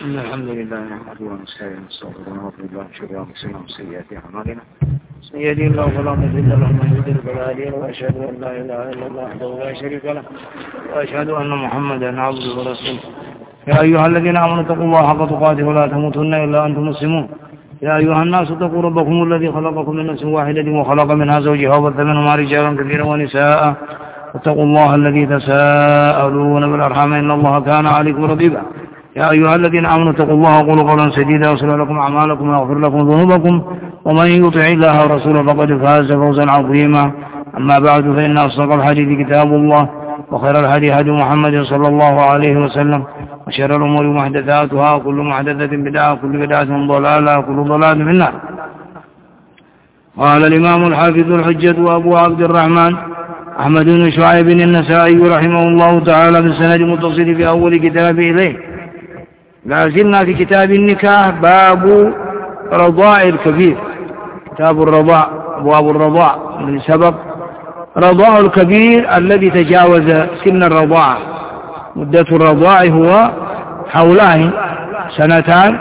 إن الحمد لله نحمده ونستعينه ونستغفره ونعوذ بالله من شرور أنفسنا وسيئات أعمالنا من يهده الله فلا مضل له ومن يضلل فلا هادي له وأشهد أن لا إله إلا الله وحده لا شريك له وأشهد أن محمدا عبده ورسوله يا أيها الذين آمنوا اتقوا الله حق تقاته ولا تموتن إلا أنتم مسلمون يا أيها الناس اتقوا ربكم الذي خلقكم من نفس واحدة وخلق منها زوجها وبث منهما رجالا كثيرا ونساء واتقوا الله الذي تساءلون بالأرحام إن الله كان عليكم رقيبا يا أيها الذين آمنوا اتقوا الله وقولوا قولا سديدا يصلح لكم أعمالكم ويغفر لكم ذنوبكم ومن يطع الله ورسوله فقد فاز فوزا عظيما أما بعد فإن أصدق الحديث كتاب الله وخير الهدي هدي محمد صلى الله عليه وسلم وشر الأمور محدثاتها وكل محدثة بدعة وكل بدعة ضلالة وكل ضلالة في النار. قال الإمام الحافظ الحجة أبو عبد الرحمن أحمد بن شعيب النسائي رحمه الله تعالى بالسند المتصل في أول كتاب إليه. لا زلنا في كتاب النكاح باب رضاع الكبير، كتاب الرضاع أبواب الرضاع الذي سبق رضاع الكبير الذي تجاوز سن الرضاعة. مدة الرضاع هو حولان سنتان،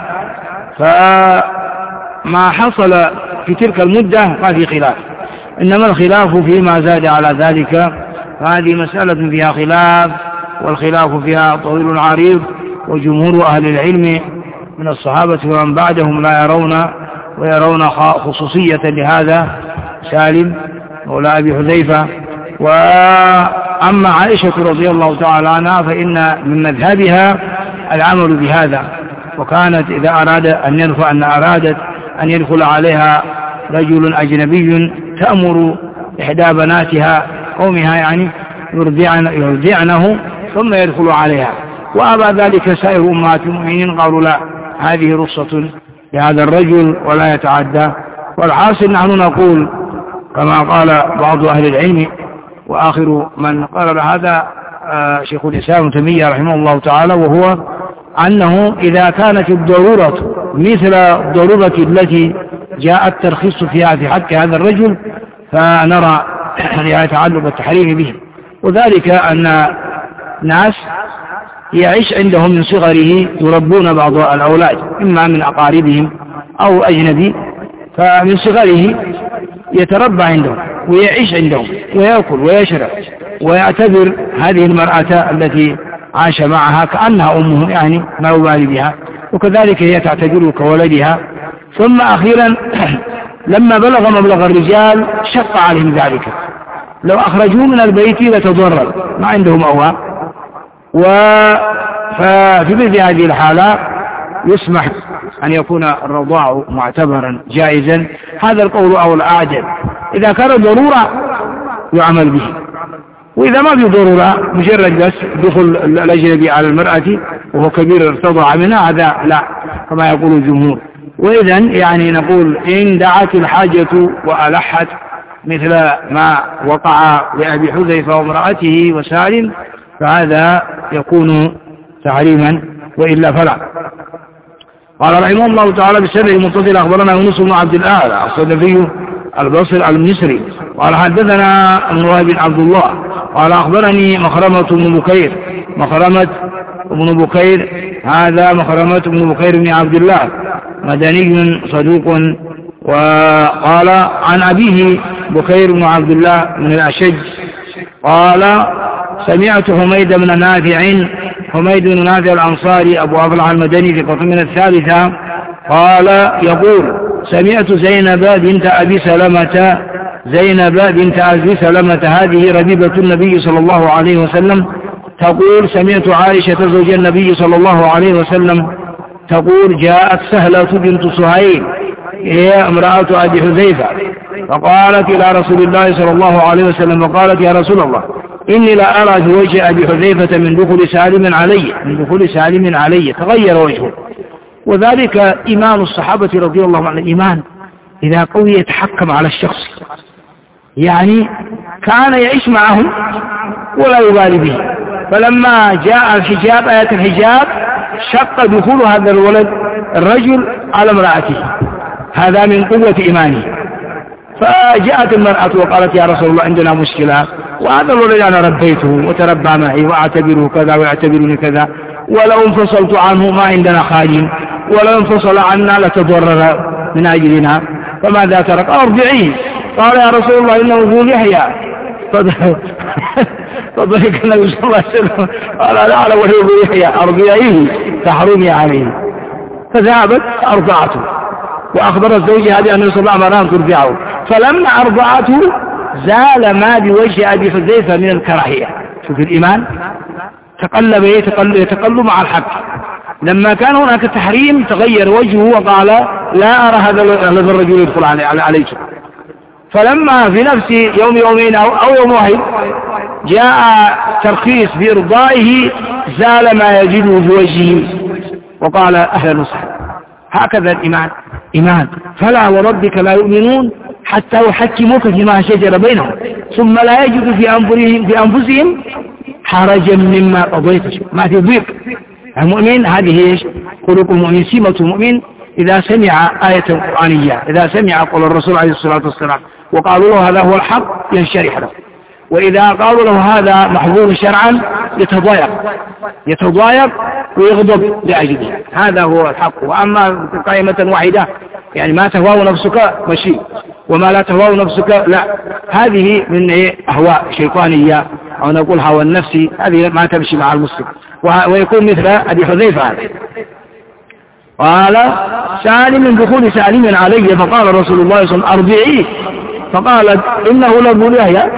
فما حصل في تلك المدة ما في خلاف، إنما الخلاف فيما زاد على ذلك، هذه مسألة فيها خلاف، والخلاف فيها طويل عريض، وجمهور أهل العلم من الصحابة ومن بعدهم لا يرون خصوصية لهذا سالم مولى أبي حذيفة. وأما عائشة رضي الله تعالى عنها فإن من مذهبها العمل بهذا، وكانت إذا أرادت أن يدخل عليها رجل أجنبي تأمر إحدى بناتها قومها يعني يرضعنه ثم يدخل عليها، وأبى ذلك سائر أمهات المؤمنين، قالوا لا، هذه رخصة لهذا الرجل ولا يتعدى. والحاصل نحن نقول كما قال بعض أهل العلم، وآخر من قال هذا شيخ الإسلام ابن تيمية رحمه الله تعالى، وهو أنه إذا كانت الضرورة مثل الضرورة التي جاء الترخيص فيها في حق هذا الرجل فنرى يتعلق التحريم به، وذلك أن ناس يعيش عندهم من صغره يربون بعض الأولاد إما من أقاربهم أو أجنبي، فمن صغره يتربى عندهم ويعيش عندهم ويأكل ويشرب ويعتبر هذه المرأة التي عاش معها كأنها أمه، يعني ما يبالي بها، وكذلك هي تعتبره كولدها. ثم أخيرا لما بلغ مبلغ الرجال شق عليهم ذلك، لو أخرجوه من البيت لتضرر، ما عندهم أوى. ففي مثل هذه الحالة يسمح أن يكون الرضاع معتبرا جائزا، هذا القول أو الأعدل. إذا كان ضرورة يعمل به، وإذا ما في ضرورة مجرد بس دخل الأجنبي على المرأة وهو كبير ارتضع منها، هذا لا كما يقول الجمهور. وإذن يعني نقول إن دعت الحاجة وألحت مثل ما وقع لأبي حذيفة وامرأته وسالم فهذا يكون تحريما، وإلا فلا. قال رحمه الله تعالى بالسند المتصل أخبرنا يونس بن عبد الأعلى الصدفي البصري المصري قال حدثنا ابن وهب بن عبد الله قال أخبرني مخرمة بن بكير هذا مخرمة بن بكير بن عبد الله مدني صدوق. وقال عن أبيه بكير بن عبد الله بن الأشج قال سمعت حميد بن نافع الأنصاري أبو أفلح المدني في قطن من الثالثة قال يقول سمعت زينب بنت أبي سلمة هذه ربيبة النبي صلى الله عليه وسلم تقول سمعت عائشة زوج النبي صلى الله عليه وسلم تقول جاءت سهلة بنت سهيل هي امرأة أبي حذيفة فقالت إلى رسول الله صلى الله عليه وسلم وقالت يا رسول الله إني لا أرى في وجه أبي حذيفة من دخول سالم علي تغير وجهه. وذلك إيمان الصحابة رضي الله عنهم، الإيمان إذا قوي يتحكم على الشخص، يعني كان يعيش معهم ولا يبالي به، فلما جاء الحجاب آية الحجاب شق دخول هذا الرجل على امرأته، هذا من قوة إيمانه. فجاءت المرأة وقالت يا رسول الله عندنا مشكلة، وهذا الولد أنا ربيته وتربى معي وأعتبره كذا ويعتبرني كذا، ولو انفصلت عنه ما عندنا خادم، ولو انفصل عنا لتضرر من أجلنا، فماذا ترك؟ أرضعيه. قال يا رسول الله إنه ذو لحية. فضحك النبي صلى الله عليه وسلم قال لا وهو ذو لحية أرضعيه تحرمي عليه. فذهبت أرضعته وأخبرت زوجها بأن صلى الله عليه وسلم ترضعه، فلما أرضعته زال ما بوجه أبي حذيفة من الكراهية. شوف الإيمان يتقلب مع الحق. لما كان هناك تحريم تغير وجهه وقال لا أرى هذا الرجل يدخل عليك. فلما في نفس يومين أو يوم واحد جاء ترخيص بإرضائه زال ما يجده في وجهه وقال أهلا وسهلا. هكذا الإيمان إيمان. فلا وربك لا يؤمنون حتى يحكموك فيما شجر بينهم ثم لا يجد في أنفسهم حرجا مما قضيت. ما في ضيق. المؤمن هذه ايش؟ خلق المؤمن، سمة المؤمن إذا سمع آية قرآنية، إذا سمع قول الرسول عليه الصلاة والسلام وقالوا له هذا هو الحق ينشرح له، وإذا قالوا له هذا محظور شرعا يتضايق ويغضب لأجله. هذا هو الحق. وأما قائمة واحدة يعني ما تهواه نفسك مشي وما لا تهواه نفسك لا، هذه من أهواء شيطانية أو نقول هوى النفس، هذه ما تمشي مع المسلم. ويكون مثل أبي حذيفة هذا. قال سالم من دخول سالم علي فقال رسول الله صلى الله عليه وسلم أرضعيه، فقالت إنه لابن لحية.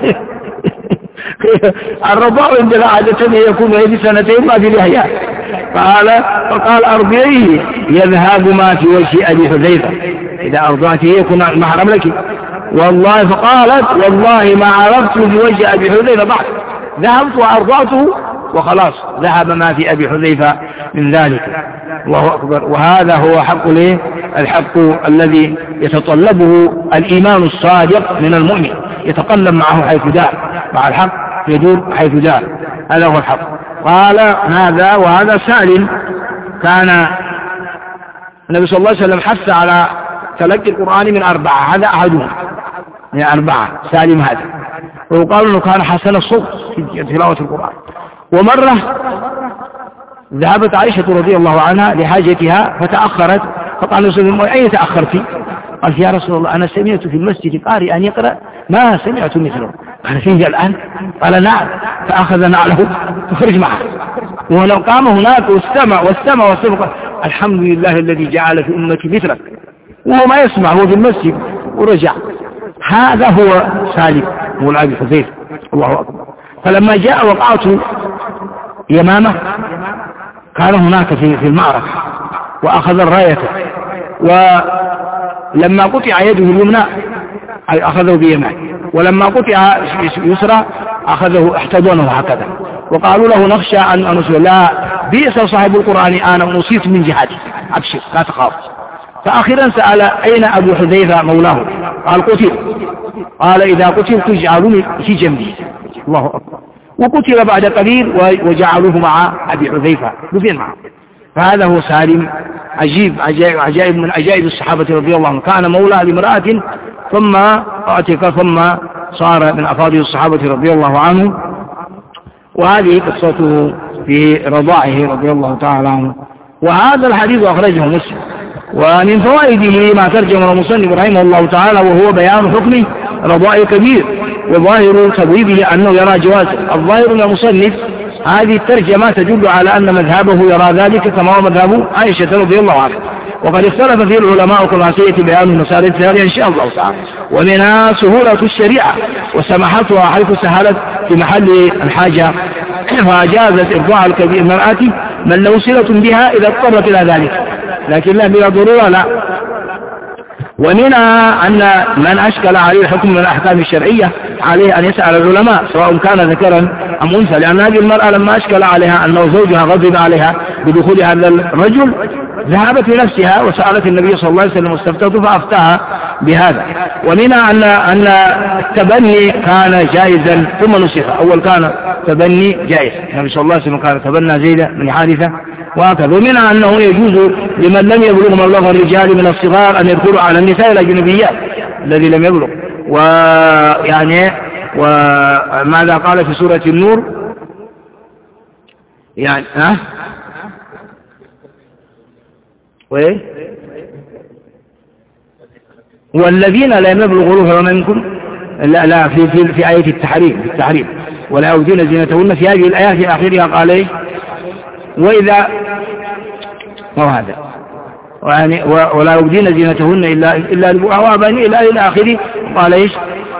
الرضاع عندنا عادة يكون هذه سنتين ما في لحية. فقال أرضعيه يذهب ما في وجه أبي حذيفة، إذا أرضعته يكون محرم لك. والله فقالت والله ما عرفت بوجه أبي حذيفة بعد، ذهبت وأرضعته وخلاص ذهب ما في أبي حذيفة من ذلك. الله أكبر. وهذا هو حق الحق الذي يتطلبه الإيمان الصادق من المؤمن، يتقلب معه حيث دار، مع الحق يدور حيث دار. هذا هو الحق. قال هذا وهذا سالم كان النبي صلى الله عليه وسلم حث على تلقي القرآن من 4، هذا أحدهم من 4 سالم هذا. ويقال أنه كان حسن الصوت في تلاوة القرآن. ومرة ذهبت عائشة رضي الله عنها لحاجتها فتأخرت، فقال له أين تأخرت؟ قال يا رسول الله أنا سمعت في المسجد قارئا يقرأ ما سمعت مثله. قال فيه الآن؟ قال نعم. فأخذ نعله فخرج معه، ولو قام هناك واستمع الحمد لله الذي جعل في أمتي مثلك، وهو ما يسمع، هو في المسجد ورجع. هذا هو سالم مولى أبي حذيفة. الله أكبر. فلما جاء وقعته يمامة كان هناك في المعركة وأخذ الراية، ولما قطع يده اليمنى أخذه بيمين، ولما قطع يسرى أخذه احتضنه هكذا، وقالوا له نخشى أن نسوى لا بئس صاحب القرآن أنا نصيت من جهتي أبشر لا تخاف. فأخيرا سأل أين أبو حذيفة مولاه؟ قال قتل. قال إذا قتل تجعلوني في جنبي. الله أكبر. وقتل بعد قليل وجعلوه مع أبي حذيفة دفن معه. فهذا هو سالم عجائب من عجائب الصحابة رضي الله عنهم. كان مولى لامرأة ثم اعتق ثم صار من أفاضل الصحابة رضي الله عنهم. وهذه قصته في رضاعه رضي الله تعالى عنه. وهذا الحديث أخرجه مسلم. ومن فوائده ما ترجم المصنف رحمه الله تعالى وهو بيان حكم رضاء كبير، وظاهر تبويبه أنه يرى جواز. الظاهر من المصنف هذه الترجمة تدل على أن مذهبه يرى ذلك كما هو مذهب عائشة رضي الله عنها. وقد اختلف فيه العلماء خلاصية بيان المسائل الثانية إن شاء الله تعالى. ومنها سهولة الشريعة وسماحتها حيث سهلت في محل الحاجة، فأجازت إرضاع الكبير المرأة من له صلة بها إذا اضطرت إلى ذلك، لكن لا بلا ضرورة لا. ومنها أن من أشكل عليه الحكم من الأحكام الشرعية عليه أن يسأل العلماء سواء كان ذكرا أم أنثى، لأن هذه المرأة لما أشكل عليها أنه زوجها غضب عليها بدخول هذا الرجل ذهبت لنفسها وسألت النبي صلى الله عليه وسلم واستفتته فأفتاها بهذا. ومنها أن التبني كان جائزا ثم نسخ. أول كان تبني جائز، النبي صلى الله عليه وسلم كان تبنى زيد بن حارثة وهكذا. ومنها أنه يجوز لمن لم يبلغ مبلغ الرجال من الصغار أن يدخلوا على النساء الأجنبيات الذي لم يبلغ، ويعني وماذا قال في سورة النور يعني وإيه والذين لا يبلغوا الحلم منكم لا في آية التحريم ولا يبدين زينتهن في هذه الآيات في آخرها قال إيه وإذا وهذا يعني ولا يبدين زينتهن إلا لبؤهن إلى آخره قال إيش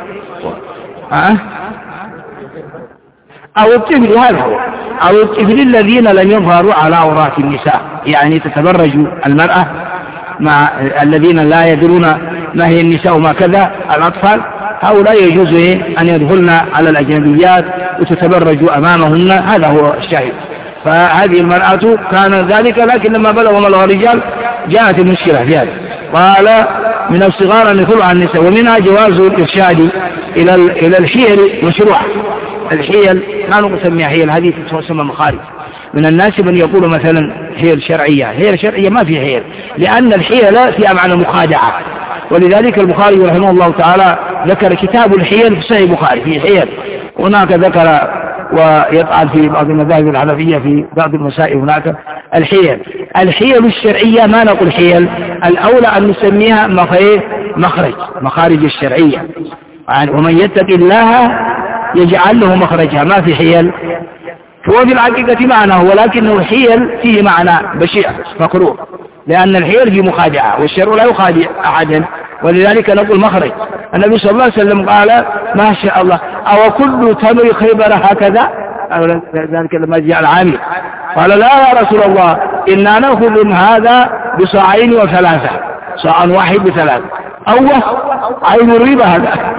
أو الطفل هذا هو أو الطفل الذين لم يظهروا على عورات النساء يعني تتبرج المرأة مع الذين لا يدرون ما هي النساء وما كذا الأطفال هؤلاء يجوز أن يدخلن على الأجنبيات وتتبرج أمامهن هذا هو الشاهد. فهذه المرأة كان ذلك لكن لما بلغوا مبلغ الرجال جاءت المشكلة في هذا. قال من الصغار أن يدخلوا على النساء ومنها جواز الإرشاد إلى الحيل مشروعة. الحيل كانوا نسميها حيل هذه تسمى مخارج. من الناس من يقول مثلا حيل شرعية ما في حيل لأن الحيل فيها معنى مخادعة ولذلك البخاري رحمه الله تعالى ذكر كتاب الحيل في صحيح البخاري في حيل هناك ذكر ويطعن في بعض المذاهب الحنفية في بعض المسائل هناك الحيل الشرعية ما نقول حيل الأولى أن نسميها مخارج الشرعية يعني ومن يتق الله يجعل له مخرجها ما في حيل هو في الحقيقة معناه ولكنه الحيل فيه معنى بشع مكروه لأن الحيل فيه مخادعة والشرع لا يخادع أحدا ولذلك نقول مخرج. النبي صلى الله عليه وسلم قال ما شاء الله أو كل تمر خيبر هكذا ذلك لما جاء العامل قال لا يا رسول الله إنا نأخذ من هذا بصاعين وثلاثة صاع واحد بثلاثة عين الربا هذا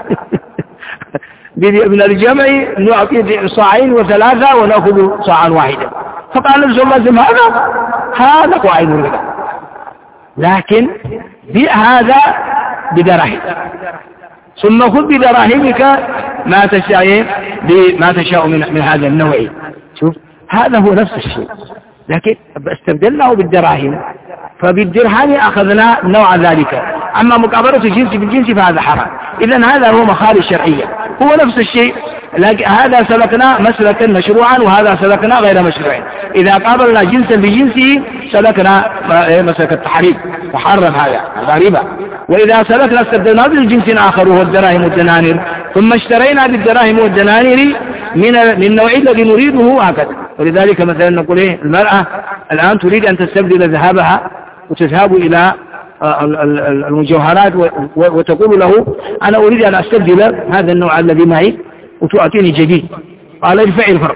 من الجمع نعطي صاعين وثلاثة ونأخذ صاعا واحدا فقال النبي صلى الله عليه وسلم هذا هو عين الربا لكن هذا بدراهم ثم خذ بدراهمك ما تشاء من هذا النوع. شوف هذا هو نفس الشيء لكن استبدلناه بالدراهم فبالدرهم أخذنا نوع ذلك أما مقابلة الجنس بالجنس فهذا حرام. إذن هذا هو مخارج شرعية هو نفس الشيء لكن هذا سلكنا مسلكا مشروعا وهذا سلكنا غير مشروع. إذا قابلنا جنسا بجنسه سلكنا مسلك التحريم فحرم هذا ربا. وإذا سلكنا استبدلنا بالجنس آخر وهو الدراهم والدنانير ثم اشترينا بالدراهم والدنانير من النوع الذي نريده هكذا. ولذلك مثلا نقول المرأة الآن تريد أن تستبدل ذهبها وتذهب إلى المجوهرات وتقول له أنا أريد أن أستبدل هذا النوع الذي معي وتعطيني جديد قال ارفع الفرق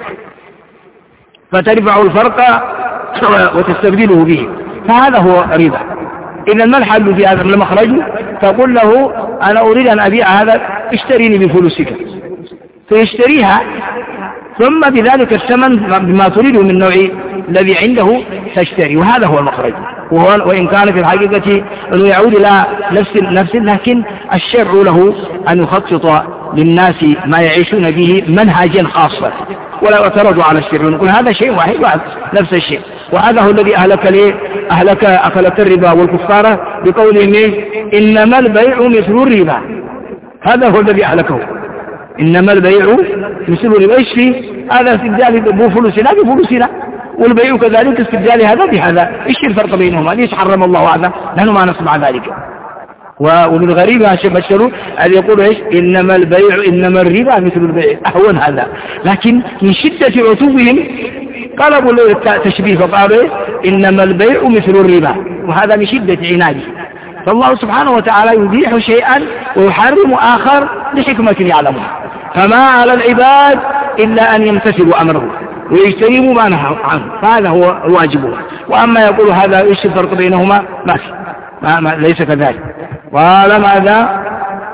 فترفع الفرق وتستبدله به فهذا هو ربا. إذا ما الحل في هذا المخرج تقول له أنا أريد أن أبيع هذا اشتريني بفلوسك فيشتريها ثم بذلك الثمن بما تريده من النوع الذي عنده تشتري وهذا هو المخرج. وإن كان في الحقيقة أنه يعود إلى نفس لكن الشرع له أن يخطط للناس ما يعيشون به منهجا خاصا ولا يعترض على الشرع ونقول هذا شيء واحد نفس الشيء. وهذا هو الذي أهلك أكلة الربا والكفارة بقولهم إنما البيع مثل الربا. هذا هو الذي أهلكه إنما البيع مثل الربا. إيش فيه هذا استبدال بفلوسنا بفلوسنا والبيع كذلك استبدال هذا بهذا. إيش الفرق بينهما؟ ليش حرم الله هذا؟ نحن ما نسمع ذلك. ومن الغريب بشروا أن يقولوا إيش إنما الربا مثل البيع أهون هذا. لكن من شدة عتوبهم قلبوا التشبيه فقالوا إنما البيع مثل الربا وهذا من شدة عناده. فالله سبحانه وتعالى يبيح شيئا ويحرم آخر لحكمة يعلمها. فما على العباد إلا أن يمتثلوا أمره ويجتنبوا ما نهى عنه فهذا هو واجبه. وأما يقول هذا إيش الفرق بينهما ما ليس كذلك. قال ماذا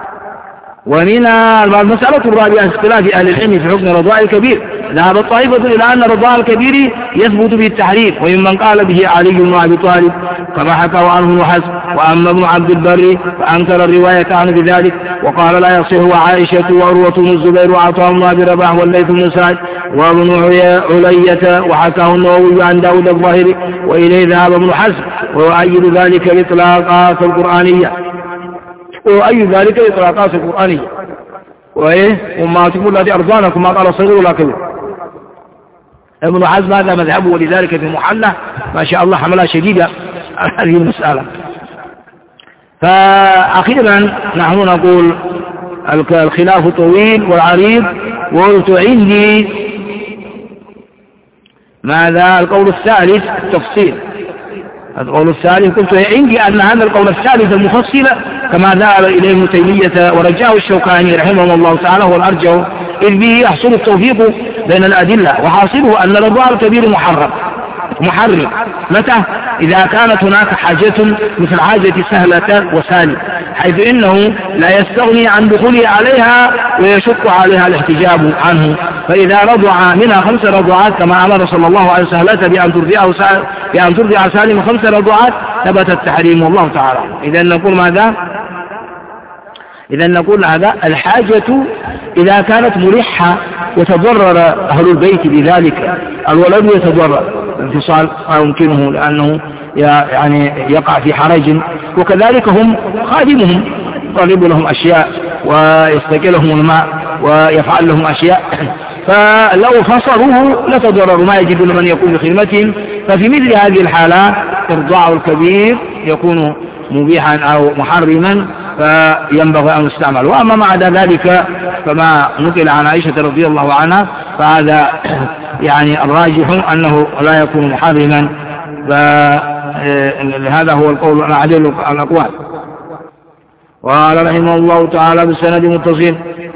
ومن المسألة الرابعة اختلاف أهل العلم في حكم رضاء الكبير. ذهب الطائفة إلى أن رضاء الكبير يثبت بالتحريم وممن قال به علي بن أبي طالب كما حكوا عنه ابن حزم وأما ابن عبد البر فأنكر الرواية عنه بذلك وقال لا يصح. وعائشة وعروة بن الزبير وعطاء بن أبي رباح والليث بن سعد وابن علية وحكاه النووي عن داود الظاهري وإليه ذهب ابن حزم ويؤيد ذلك الإطلاقات القرآنية وما تقول التي أرضانكم ما قال صغير ولا كبير. ابن حزم هذا مذهبه، ولذلك في محلة ما شاء الله حملة شديدة على هذه المسألة. فأخيرا نحن نقول الخلاف طويل والعريض. وقلت عندي ماذا القول الثالث التفصيل. القول الثالث قلت عندي أن هذا القول الثالث المفصل كما ذهب إليه ابن تيمية ورجاه الشوكاني رحمه الله تعالى هو الأرجح، إذ به يحصل التوفيق بين الأدلة، وحاصله أن الرضاع الكبير محرم. متى؟ إذا كانت هناك حاجة مثل حاجة سهلة وسالم، حيث إنه لا يستغني عن دخوله عليها ويشق عليها الاحتجاب عنه. فإذا رضع منها 5 رضعات كما أمر صلى الله عليه وسلم بأن ترضع سالم 5 رضعات ثبت التحريم والله تعالى. إذا نقول ماذا؟ إذا نقول هذا الحاجة إذا كانت ملحة وتضرر أهل البيت بذلك، الولد يتضرر انفصال ما يمكنه لأنه يعني يقع في حرج، وكذلك هم خادمهم يطلب لهم أشياء ويستقي لهم الماء ويفعل لهم أشياء، فلو فصلوه لتضرر ما يجب لمن يكون بخدمتهم. ففي مثل هذه الحالات إرضاع الكبير يكون مبيحا أو محرما فينبغي أن يستعمل. وأما مع ذلك فما نقل عن عائشة رضي الله عنها فهذا يعني الراجح أنه لا يكون محرما، فهذا هو القول العدل الأقوال. وقال رحمه الله تعالى بالسند متصل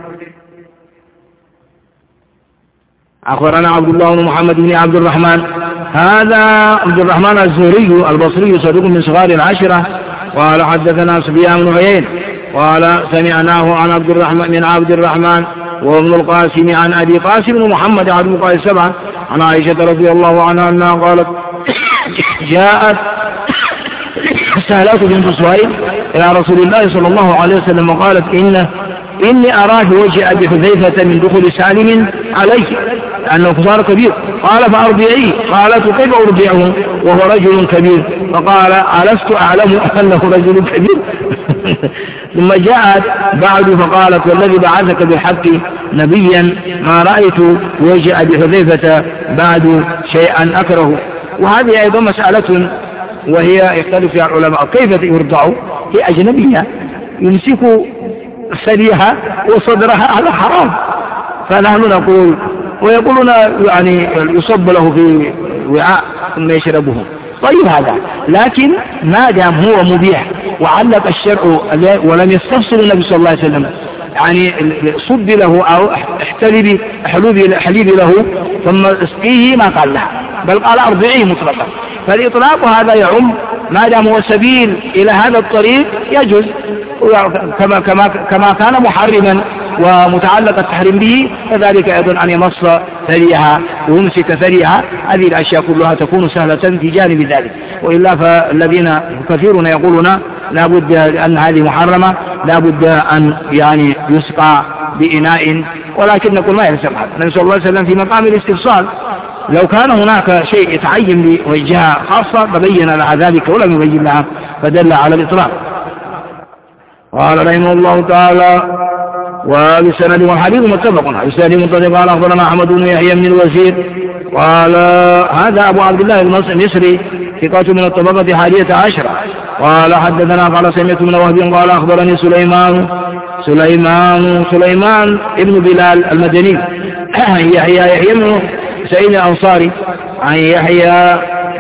أخبرنا عبد الله بن محمد بن عبد الرحمن، هذا عبد الرحمن الزهري البصري صدوق من صغار العشرة. قال حدثنا سفيان بن عيينة قال سمعناه عن عبد الرحمن وابن القاسم عن أبي قاسم بن محمد عبد القاسم 7 عن عائشة رضي الله عنها أنها قالت جاءت سهلة بنت سهيل إلى رسول الله صلى الله عليه وسلم وقالت إني أراه وجه أبي حذيفة من دخول سالم عليه لأنه صار كبير. قال فأرضعيه. قالت كيف أرضعه وهو رجل كبير؟ فقال ألست أعلم أنه رجل كبير؟ ثم جاءت بعد فقالت والذي بعثك بالحق نبيا ما رأيت وجه أبي حذيفة بعد شيئا أكره. وهذه أيضا مسألة وهي يختلف فيها العلماء كيف يرضعه. هي أجنبية يمسك ثديها وصدرها على حرام، فنحن نقول ويقولون يعني يصب له في وعاء ثم يشربه. طيب هذا لكن ما دام هو مبيح وعلق الشرع ولم يستفصل النبي صلى الله عليه وسلم يعني صب له أو احلبي له ثم اسقيه ما قال لها بل قال أرضعيه مطلقا. فالإطلاق هذا يعم ما دام هو سبيل إلى هذا الطريق يجوز كما كان محرما ومتعلق التحريم به كذلك أيضا أن يمص ثديها ويمسك ثديها. هذه الأشياء كلها تكون سهلة في جانب ذلك. وإلا فالذين كثيرون يقولون لا بد لأن هذه محرمة لا بد أن يعني يسقى بإناء، ولكن نقول ما يلزم هذا. النبي صلى الله عليه وسلم في مقام الاستفصال لو كان هناك شيء يتعين بوجهها خاصة فبين لها ذلك ولم يبين لها فدل على الإطلاق. قال رحمه الله تعالى وبسند والحديث متفق عليه. بسند متفق قال أخبرنا أحمد بن يحيى بن الوزير قال هذا أبو عبد الله المصري ثقة من الطبقة 11. قال حدثنا قال سمعت من وهب قال أخبرني سليمان ابن بلال المدني يحيى بن سعيد الأنصاري عن يحيى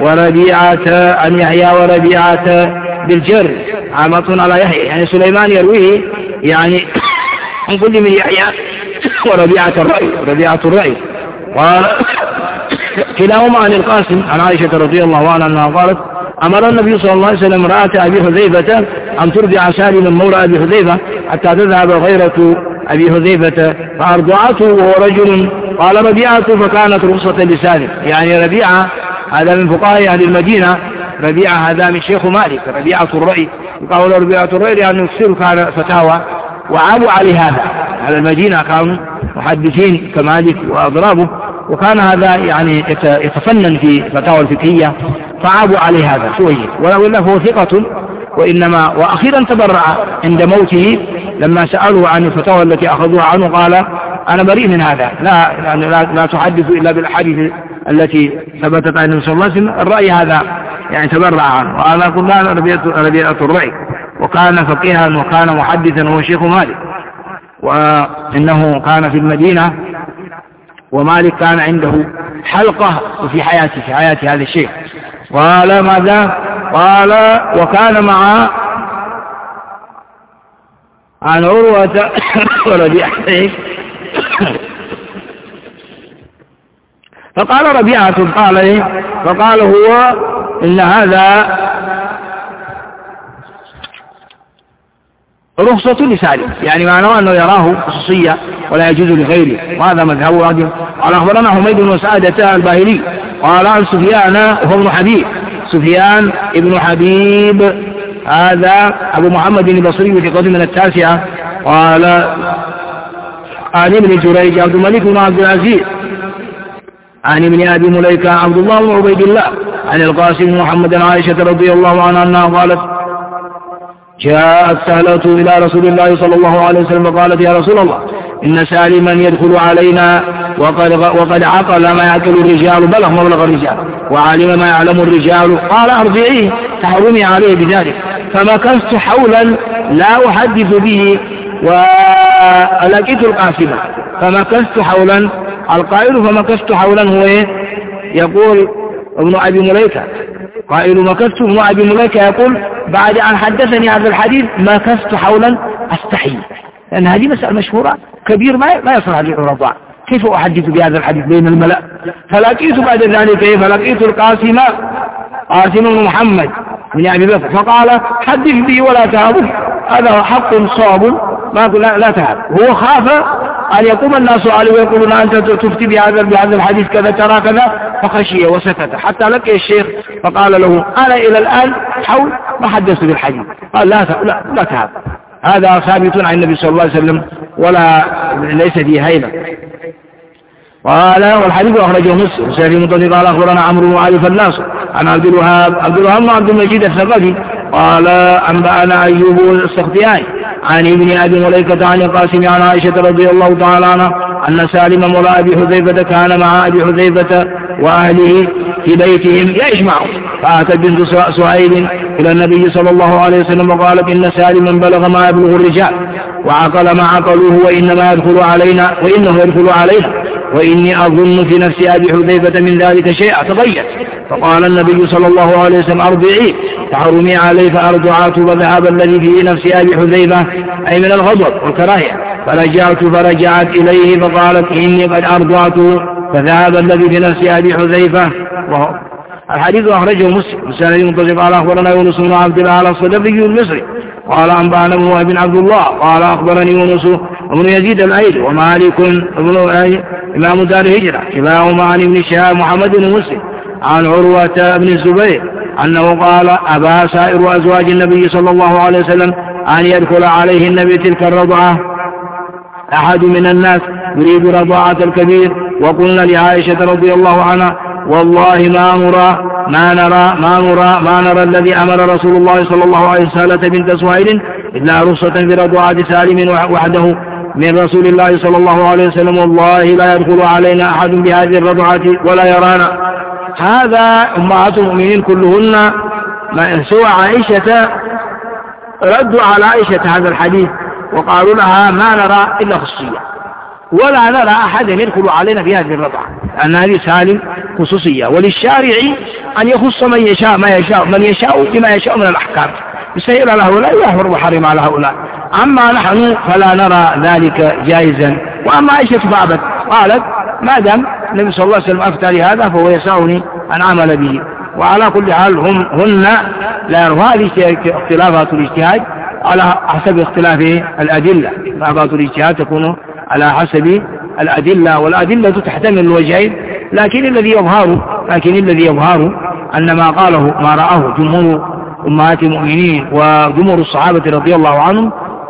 وربيعة بالجر عامة على يحيى، يعني سليمان يرويه يعني عن كل من يحيى وربيعة الرأي. قال كلاهما عن القاسم عن عائشة رضي الله عنها أنها قالت أمر النبي صلى الله عليه وسلم امرأة أبي حذيفة أن ترضع سالما مولى أبي حذيفة حتى تذهب غيرة أبي حذيفة فأرضعته وهو رجل. قال ربيعة فكانت رخصة لسالم، يعني ربيعة هذا من فقهاء أهل المدينة، ربيعة هذا من شيخ مالك ربيعة الرأي. يقال ربيعة الرأي لأنه يكثر كان فتاوى وعابوا عليه هذا على المدينة كانوا محدثين كمالك وأضرابه، وكان هذا يعني يتفنن في فتاوى الفقهية فعابوا عليه هذا شوية، ولا فهو ثقة وإنما وأخيرا تبرع عند موته لما سألوا عن الفتاوى التي أخذوها عنه قال أنا بريء من هذا، لا تحدث إلا بالأحاديث التي ثبتت عن النبي صلى الله عليه وسلم. الرأي هذا يعني تبرع عنه، وأنا كنا ربيعة الرأي، وكان فقيها وكان محدثا وهو شيخ مالك، وإنه كان في المدينة، ومالك كان عنده حلقة في حياة هذا الشيخ. قال ماذا؟ قال وكان مع عن عروة وربيعة فقال ربيعة فقال هو إن هذا رخصة لسالم، يعني معناه أنه يراه خصوصية ولا يجوز لغيره، وهذا مذهبه رجل. قال أخبرنا حميد بن سعادة الباهلي قال عن سفيان وهو ابن حبيب، سفيان ابن حبيب هذا أبو محمد البصري في قدم من التاسعة. قال عن ابن جريج عبد الملك بن عبد العزيز عن ابن أبي مليكة عبد الله بن عبيد الله عن القاسم بن محمد عائشة رضي الله عنها أنها قالت جاءت سهلة إلى رسول الله صلى الله عليه وسلم قالت يا رسول الله إن سالما يدخل علينا وقد عقل ما يعقل الرجال، بلغ مبلغ الرجال، وعلم ما يعلم الرجال. قال أرضعيه تحرمي عليه بذلك. فمكثت حولا لا أحدث به ولقيت القاسمة. فمكثت حولا، القائل فمكثت حولا هو يقول ابن أبي مليكة، قائل مكثت ابن أبي مليكة يقول بعد أن حدثني هذا الحديث مكثت حولا أستحي، لأن هذه مسألة مشهورة كبير ما يصلح للرضاع، كيف أحدث بهذا الحديث بين الملأ؟ فلقيت بعد ذلك فلقيت القاسم بن محمد من أبي بكر فقال حدث به ولا تهابه، هذا حق صواب لا تهاب. هو خاف أن يقوم الناس عليه ويقولون أنت تفتي بهذا الحديث كذا ترى كذا، فخشي وسكت حتى لقي الشيخ فقال له أنا إلى الآن حول ما حدثت بالحديث. قال لا تهاب، هذا ثابت عن النبي صلى الله عليه وسلم ولا ليس فيه هيبة. قال والحديث أخرجه مسلم. سيدي مطلق قال أخبرنا عمرو بن علي فلاس عن عبد الوهاب بن عبد المجيد الثقفي قال أنبأنا أيوب السختياني عن ابن أبي مليكة عن القاسم عن عائشة رضي الله تعالى عنها أن سالم مولى أبي حذيفة كان مع أبي حذيفة وأهله في بيتهم يجمعوا، فأتت بنت سهيل إلى النبي صلى الله عليه وسلم وقالت إن سالما بلغ ما يبلغ الرجال وعقل ما عقلوه وإنه يدخل علينا وإني أظن في نفس أبي حذيفة من ذلك شيئا تغير. فقال النبي صلى الله عليه وسلم أرضعيه تحرمي عليه، فأرضعته فذهب الذي في نفس أبي حذيفة أي من الغضب والكراهية، فرجعت إليه فقالت إني قد أرضعته فذهب الذي في نفس أبي حذيفة. الحديث أخرجه مسلم. سند منتصف قال أخبرنا يونس بن عبد الله الصدفي المصري قال أنبأنا ابن وهب بن عبد الله قال أخبرني يونس بن يزيد الأيلي ومالك بن إمام دار الهجرة كلاهما عن ابن شهاب محمد بن مسلم عن عروة بن الزبير أنه قال أبى سائر أزواج النبي صلى الله عليه وسلم أن يدخل عليهن بتلك الرضعة أحد من الناس يريد رضاعة الكبير، وقلنا لعائشة رضي الله عنها والله ما نرى الذي أمر رسول الله صلى الله عليه وسلم بنت سهيل إلا رخصة في رضاعة سالم وحده من رسول الله صلى الله عليه وسلم، والله لا يدخل علينا أحد بهذه الرضعة ولا يرانا. هذا أمهات المؤمنين كلهن سوى عائشة ردوا على عائشة هذا الحديث وقالوا لها ما نرى إلا خصوصية ولا نرى أحد يدخل علينا في هذه الرضعة، أن هذه سالم خصوصية، وللشارع أن يخص من يشاء بما يشاء من الأحكام يسير على هؤلاء ويحفر وحرم على هؤلاء. أما نحن فلا نرى ذلك جائزا. وأما عائشة فأبت قالت ما دام النبي صلى الله عليه وسلم أفتى لهذا فهو يسعني أن عمل به. وعلى كل حال هن لا يروا هذه اختلافات الاجتهاد على حسب اختلاف الأدلة، بعضات الاجتهاد تكون على حسب الأدلة، والأدلة تحتمل الوجهين، لكن الذي يظهر أن ما قاله ما رآه جمهور أمهات المؤمنين وجمهور الصحابة رضي الله عنهم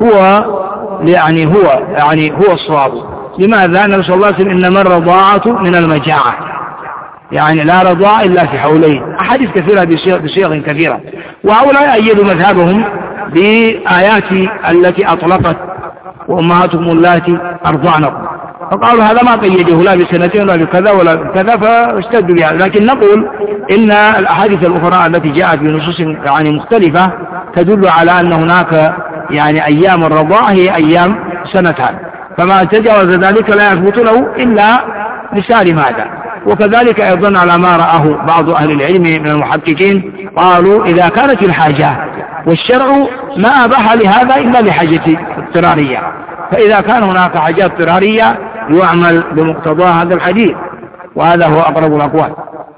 هو الصواب. لماذا؟ النبي صلى الله عليه وسلم إنما الرضاعة من المجاعة، يعني لا رضاعة إلا في حولين، أحاديث كثيرة بصيغ كثيرة. وهؤلاء أيدوا مذهبهم بآيات التي أطلقت وأمهاتكم اللاتي أرضعنكم. فقالوا هذا ما قيده لا بسنتين ولا بكذا ولا بكذا، فاشتدوا بها. لكن نقول إن الأحاديث الأخرى التي جاءت بنصوص يعني مختلفة تدل على أن هناك يعني أيام الرضاعة هي أيام سنتان، فما تجاوز ذلك لا يثبت له إلا لسالم هذا. وكذلك أيضا على ما رآه بعض أهل العلم من المحققين، قالوا إذا كانت الحاجة والشرع ما أباح لهذا إلا لحاجة اضطرارية، فإذا كان هناك حاجات اضطرارية يعمل بمقتضى هذا الحديث، وهذا هو أقرب الأقوال.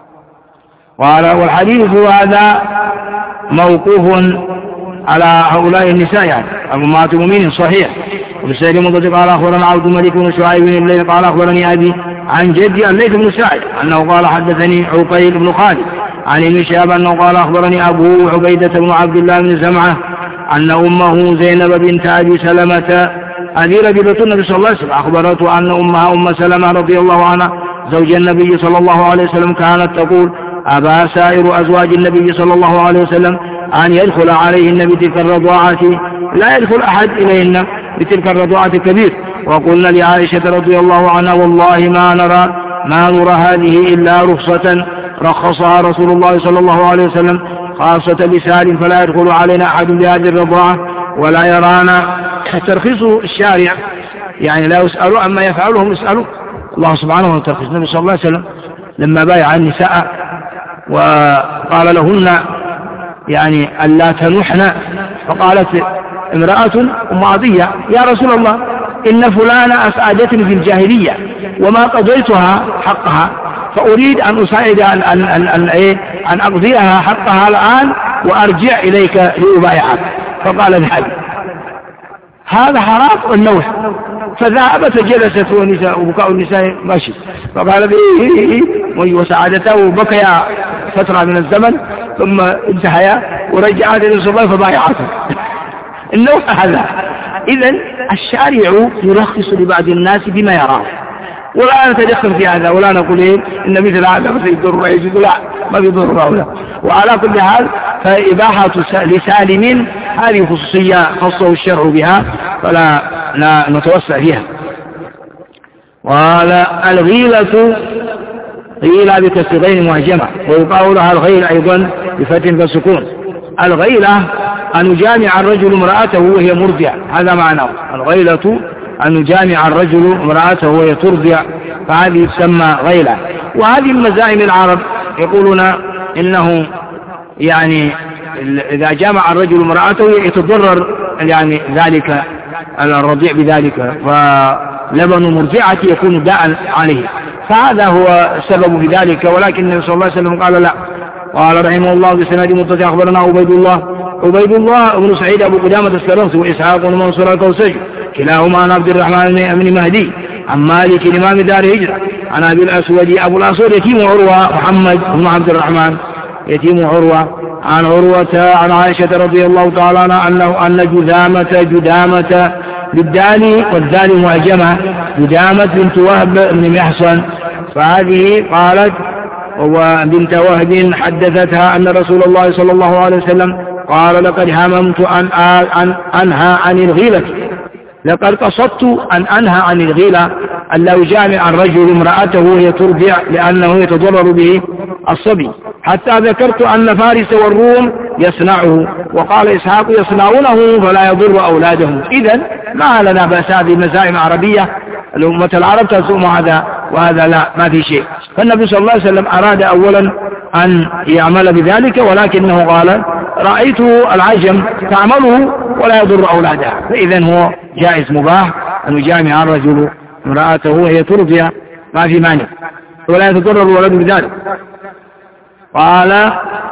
والحديث هذا موقوف على هؤلاء النساء يعني أمهات المؤمنين صحيح. وبسيد مضطق قال أخبرنا عبد الملك بن شعيب بن الليل قال أخبرني أبي عن جدي الليث بن سعد أنه قال حدثني عقيل بن خالد عن ابن شهاب أنه قال أخبرني أبوه عبيدة بن عبد الله بن زمعة أن أمه زينب بنت أبي سلمة هذه رجلة النبي صلى الله عليه وسلم أخبرته أن أمها أم سلمة رضي الله عنها زوج النبي صلى الله عليه وسلم كانت تقول أبى سائر أزواج النبي صلى الله عليه وسلم أن يدخل عليهن بتلك الرضاعة لا يدخل أحد إليهن بتلك الرضاعة الكبير. وقلنا لعائشة رضي الله عنها والله ما نرى هذه إلا رخصة رخصها رسول الله صلى الله عليه وسلم خاصة لسال فلا يدخل علينا أحد بهذه الرضاعة ولا يرانا. ترخيص الشارع يعني لا يسألوا عما يفعلهم يسألوا الله سبحانه وتعالى. ترخيص النبي صلى الله عليه وسلم لما بايع النساء وقال لهن يعني ألا تنحن، فقالت امرأة أم عطية يا رسول الله إن فلان أسعدتني في الجاهلية وما قضيتها حقها فأريد أن أساعد أن أقضيها حقها الآن وأرجع إليك لأبايعك. فقال ذهب هذا حرام النوح. فذهبت جلست ونساء وبكاء النساء ماشي. فقال وسعادته وبكيا فترة من الزمن ثم انتهيا ورجعت إلى الله فبايعته. النوح هذا. إذن الشارع يرخص لبعض الناس بما يراه ولا نتدخل في هذا ولا نقول إن مثل هذا سيضر ويجد لا ما بيضر هؤلاء. وعلى كل حال فإباحة لسالم هذه خصوصية خصه الشرع بها فلا نتوسع فيها. وقال الغيلة غيلة بكسر غين معجمة ويقال لها الغيل أيضا بفتح فالسكون. الغيلة أن يجامع الرجل امرأته وهي مرضع، هذا معناه. الغيلة أن يجامع الرجل امرأته وهي ترضع فهذه تسمى غيلة. وهذه المزاعم العرب يقولون إنه يعني إذا جامع الرجل امرأته يتضرر يعني ذلك الرضيع بذلك فلبن مرضعة يكون داء عليه، فهذا هو السبب في ذلك. ولكن النبي صلى الله عليه وسلم قال لا. قال رحمه الله بسناد متصل أخبرنا عبيد الله بن سعيد أبو قدامة السلمسي وإسحاق بن منصور الكوسجي كلاهما عن عبد الرحمن بن مهدي عن مالك إمام دار هجرة عن أبي الأسود أبو الأسود يتيم عروة محمد بن عبد الرحمن يتيم عروة عن عروة عن عائشة رضي الله تعالى عنها أن جدامة بالدال والدال معجمة جدامة بنت وهب بن محصن فهذه قالت وبنت وهب حدثتها أن رسول الله صلى الله عليه وسلم قال لقد هممت أن أنهى عن الغيلة لقد قصدت أن أنهى عن الغيلة أن لا يجامع الرجل امرأته وهي ترضع لأنه يتضرر به الصبي حتى ذكرت أن فارس والروم يصنعه وقال إسحاق يصنعونه فلا يضر أولادهم. إذن ما لنا بأس هذه مزاعم عربية الأمة العرب تسوم هذا وهذا لا ما في شيء. فالنبي صلى الله عليه وسلم أراد أولا أن يعمل بذلك ولكنه قال رأيت العجم تعمله ولا يضر أولادها فإذن هو جائز مباح أن يجامع الرجل امرأته وهي ترضع ما في مانع ولا يتضرر الولد بذلك. قال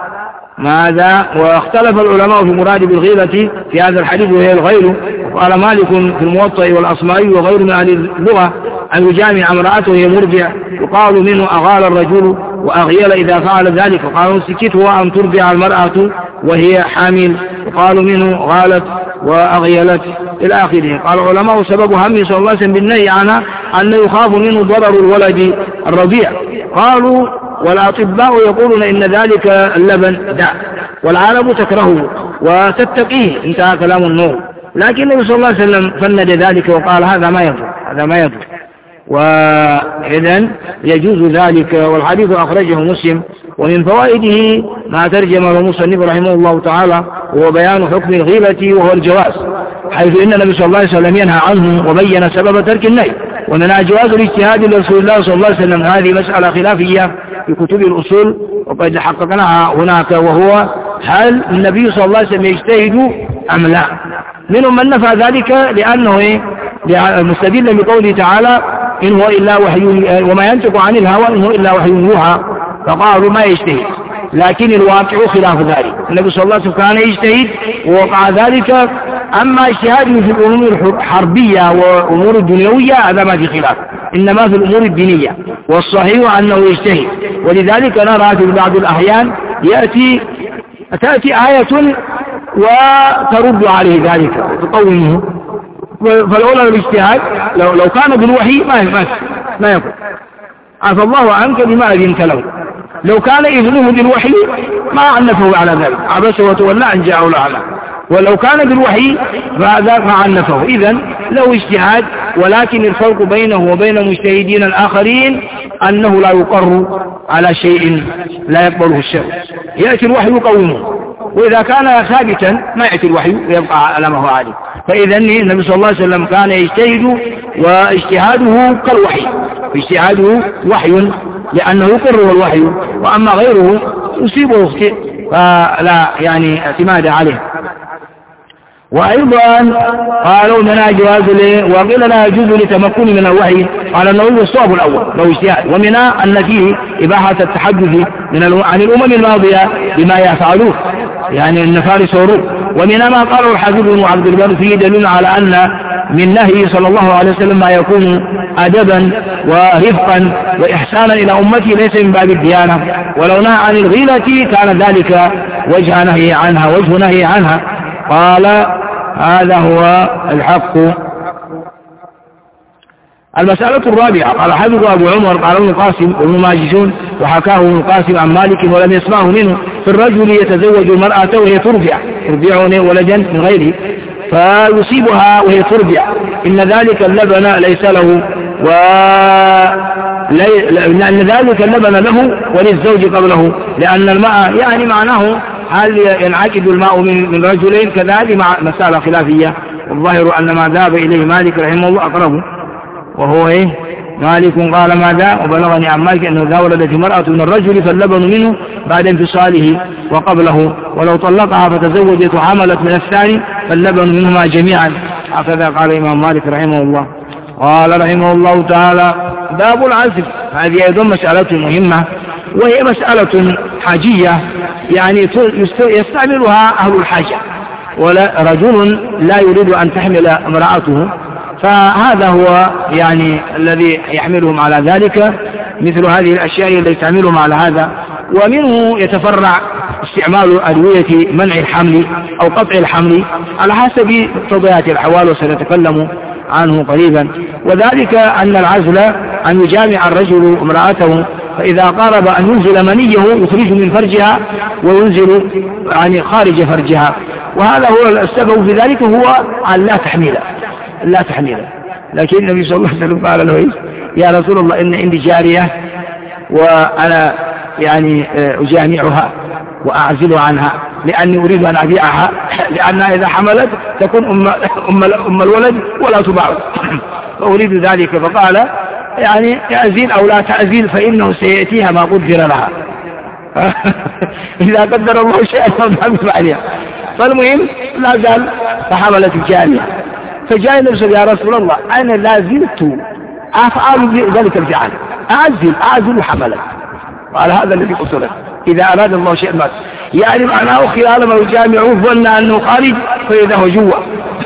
ماذا واختلف العلماء في مراد بالغيلة في هذا الحديث وهي الغيل. وقال مالك في الموطأ والأصمعي وغير من أهل اللغة أن يجامع امرأته وهي مرضع يقال منه أغال الرجل وأغيل إذا فعل ذلك وقالوا سكت هو أن ترضع المرأة وهي حامل وقالوا منه غالت وأغيلت إلى آخره. قال العلماء سبب همه صلى الله عليه وسلم بالنهي عنها أن يخاف منه ضرر الولد الرضيع. قالوا والأطباء يقولون إن ذلك اللبن داء والعرب تكرهه وتتقيه انتهى كلام النور. لكن النبي صلى الله عليه وسلم فند ذلك وقال هذا ما يضر وإذن يجوز ذلك. والحديث أخرجه مسلم. ومن فوائده ما ترجمه المصنف رحمه الله تعالى هو بيان حكم الغيبة وهو الجواز، حيث إن النبي صلى الله عليه وسلم ينهى عنه وبين سبب ترك النهي. ومنها جواز الاجتهاد لرسول الله صلى الله عليه وسلم. هذه مسألة خلافية في كتب الأصول وقد حققناها هناك، وهو هل النبي صلى الله عليه وسلم يجتهد أم لا. منهم من نفى ذلك لأنه مستدلا بقوله تعالى إن هو إلا وحي وما ينطق عن الهوى إن هو إلا وحي يوحى، فقالوا ما يجتهد. لكن الواقع خلاف ذلك، النبي صلى الله عليه وسلم كان يجتهد ووقع ذلك. أما اجتهاده في الأمور الحربية وأمور الدنيوية هذا ما في خلاف، إنما في الأمور الدينية، والصحيح أنه يجتهد. ولذلك نرى في بعض الأحيان تأتي آية وترد عليه ذلك وتقومه. فالأولى الاجتهاد لو كان بالوحي ما يكون. عفى الله عنك بما أذنت له. لو كان إذنه بالوحي ما عنفه على ذلك، عبس وتولى أن جاءه الأعلى. ولو كان بالوحي فهذا ما عنفه. إذن له اجتهاد، ولكن الفرق بينه وبين مجتهدين الآخرين أنه لا يقر على شيء لا يقبله الشرع. يأتي الوحي يقومه، وإذا كان ثابتا ما يأتي الوحي ويبقى على ما هو عليه. فإذا النبي صلى الله عليه وسلم كان يجتهد واجتهاده كالوحي، اجتهاده وحي لأنه يقره الوحي، وأما غيره يصيبه يخطئ فلا يعني اعتماد عليه. وأيضا قالوا منها جواز وقيل لا يجوز لتمكن من الوحي، قال أنه هو الصواب الأول لو اجتهاد. ومنها أن فيه إباحة التحدث عن الأمم الماضية بما يفعلوه، يعني أن فارس وروم. ومنها ما قاله الحافظ بن عبد البر فيه دليل على أن من نهي صلى الله عليه وسلم ما يكون أدبا ورفقا وإحسانا إلى أمته ليس من باب الديانة. ولو نهى عن الغيلة كان ذلك وجه نهي عنها. قال هذا هو الحق. المسألة الرابعة قال حفظ أبو عمر قال ابن القاسم وابن ماجشون وحكاه ابن القاسم عن مالك ولم يسمعه منه في الرجل يتزوج المرأة وهي ترضع ولدا من غيره فيصيبها وهي ترضع، إن ذلك اللبن ليس له لأن ذلك اللبن له وللزوج قبله، لأن الماء يعني معناه هل ينعقد الماء من رجلين كذلك مع مسألة خلافية. والظاهر أن ما ذهب إليه مالك رحمه الله أقربه، وهو مالك قال ماذا وبلغني عن مالك أنه إذا ولدت المرأة من الرجل فاللبن منه بعد انفصاله وقبله، ولو طلقها فتزوجت وحملت من الثاني فاللبن منهما جميعا. هكذا قال الإمام مالك رحمه الله. قال رحمه الله تعالى باب العزل. هذه أيضا مسألة مهمة، وهي مسألة حاجية يعني يستعملها أهل الحاجة، ولا رجل لا يريد أن تحمل امرأته، فهذا هو يعني الذي يحملهم على ذلك، مثل هذه الأشياء التي يستعملهم على هذا. ومنه يتفرع استعمال أدوية منع الحمل أو قطع الحمل على حسب طبيعة الحوال، وسنتكلم عنه قريبا. وذلك أن العزل أن يجامع الرجل امرأته، فإذا قارب أن ينزل منيه يخرج من فرجها وينزل يعني خارج فرجها، وهذا هو السبب في ذلك، هو أن لا تحميله. لكن النبي صلى الله عليه وسلم قال له يا رسول الله إن عندي جارية وأنا يعني أجامعها وأعزل عنها لأني أريد أن أبيعها، لأنها إذا حملت تكون أم الولد ولا تباع، فأريد ذلك. فقال يعني أعزل أو لا تعزل فإنه سيأتيها ما قدر لها إذا قدر الله شيئا فما عليها. فالمهم لا زال فحملت الجارية، فجاء النبي يا رسول الله أنا لا زلت أفعل ذلك الفعل، أعزل حملت. قال هذا الذي قلت لك، إذا أراد الله شيئا ما يعني معناه خلال ما يجامعوه ظن أنه خارج فإذا هو جوا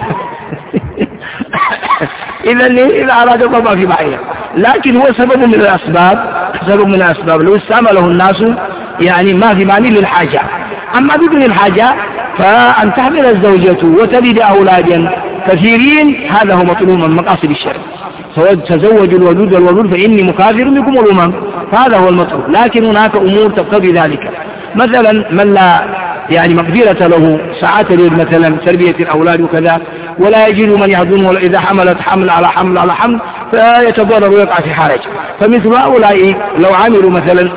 إذا أراد الله ما في معية، لكن هو سبب من الأسباب لو استعمله الناس يعني ما في معنى للحاجة. أما بدون الحاجة فأن تحمل الزوجة وتلد أولادا كثيرين هذا هو مطلوب من مقاصد الشرع، تزوجوا الودود فإني مكاثر بكم الأمم، فهذا هو المطلوب. لكن هناك أمور تقتضي ذلك، مثلا من لا يعني مقدرة له ساعات مثلا تربية الأولاد وكذا، ولا يجد من يهضمه، ولا إذا حملت حمل على حمل على حمل فيتضرر ويقع في حرج. فمثل هؤلاء لو عملوا مثلا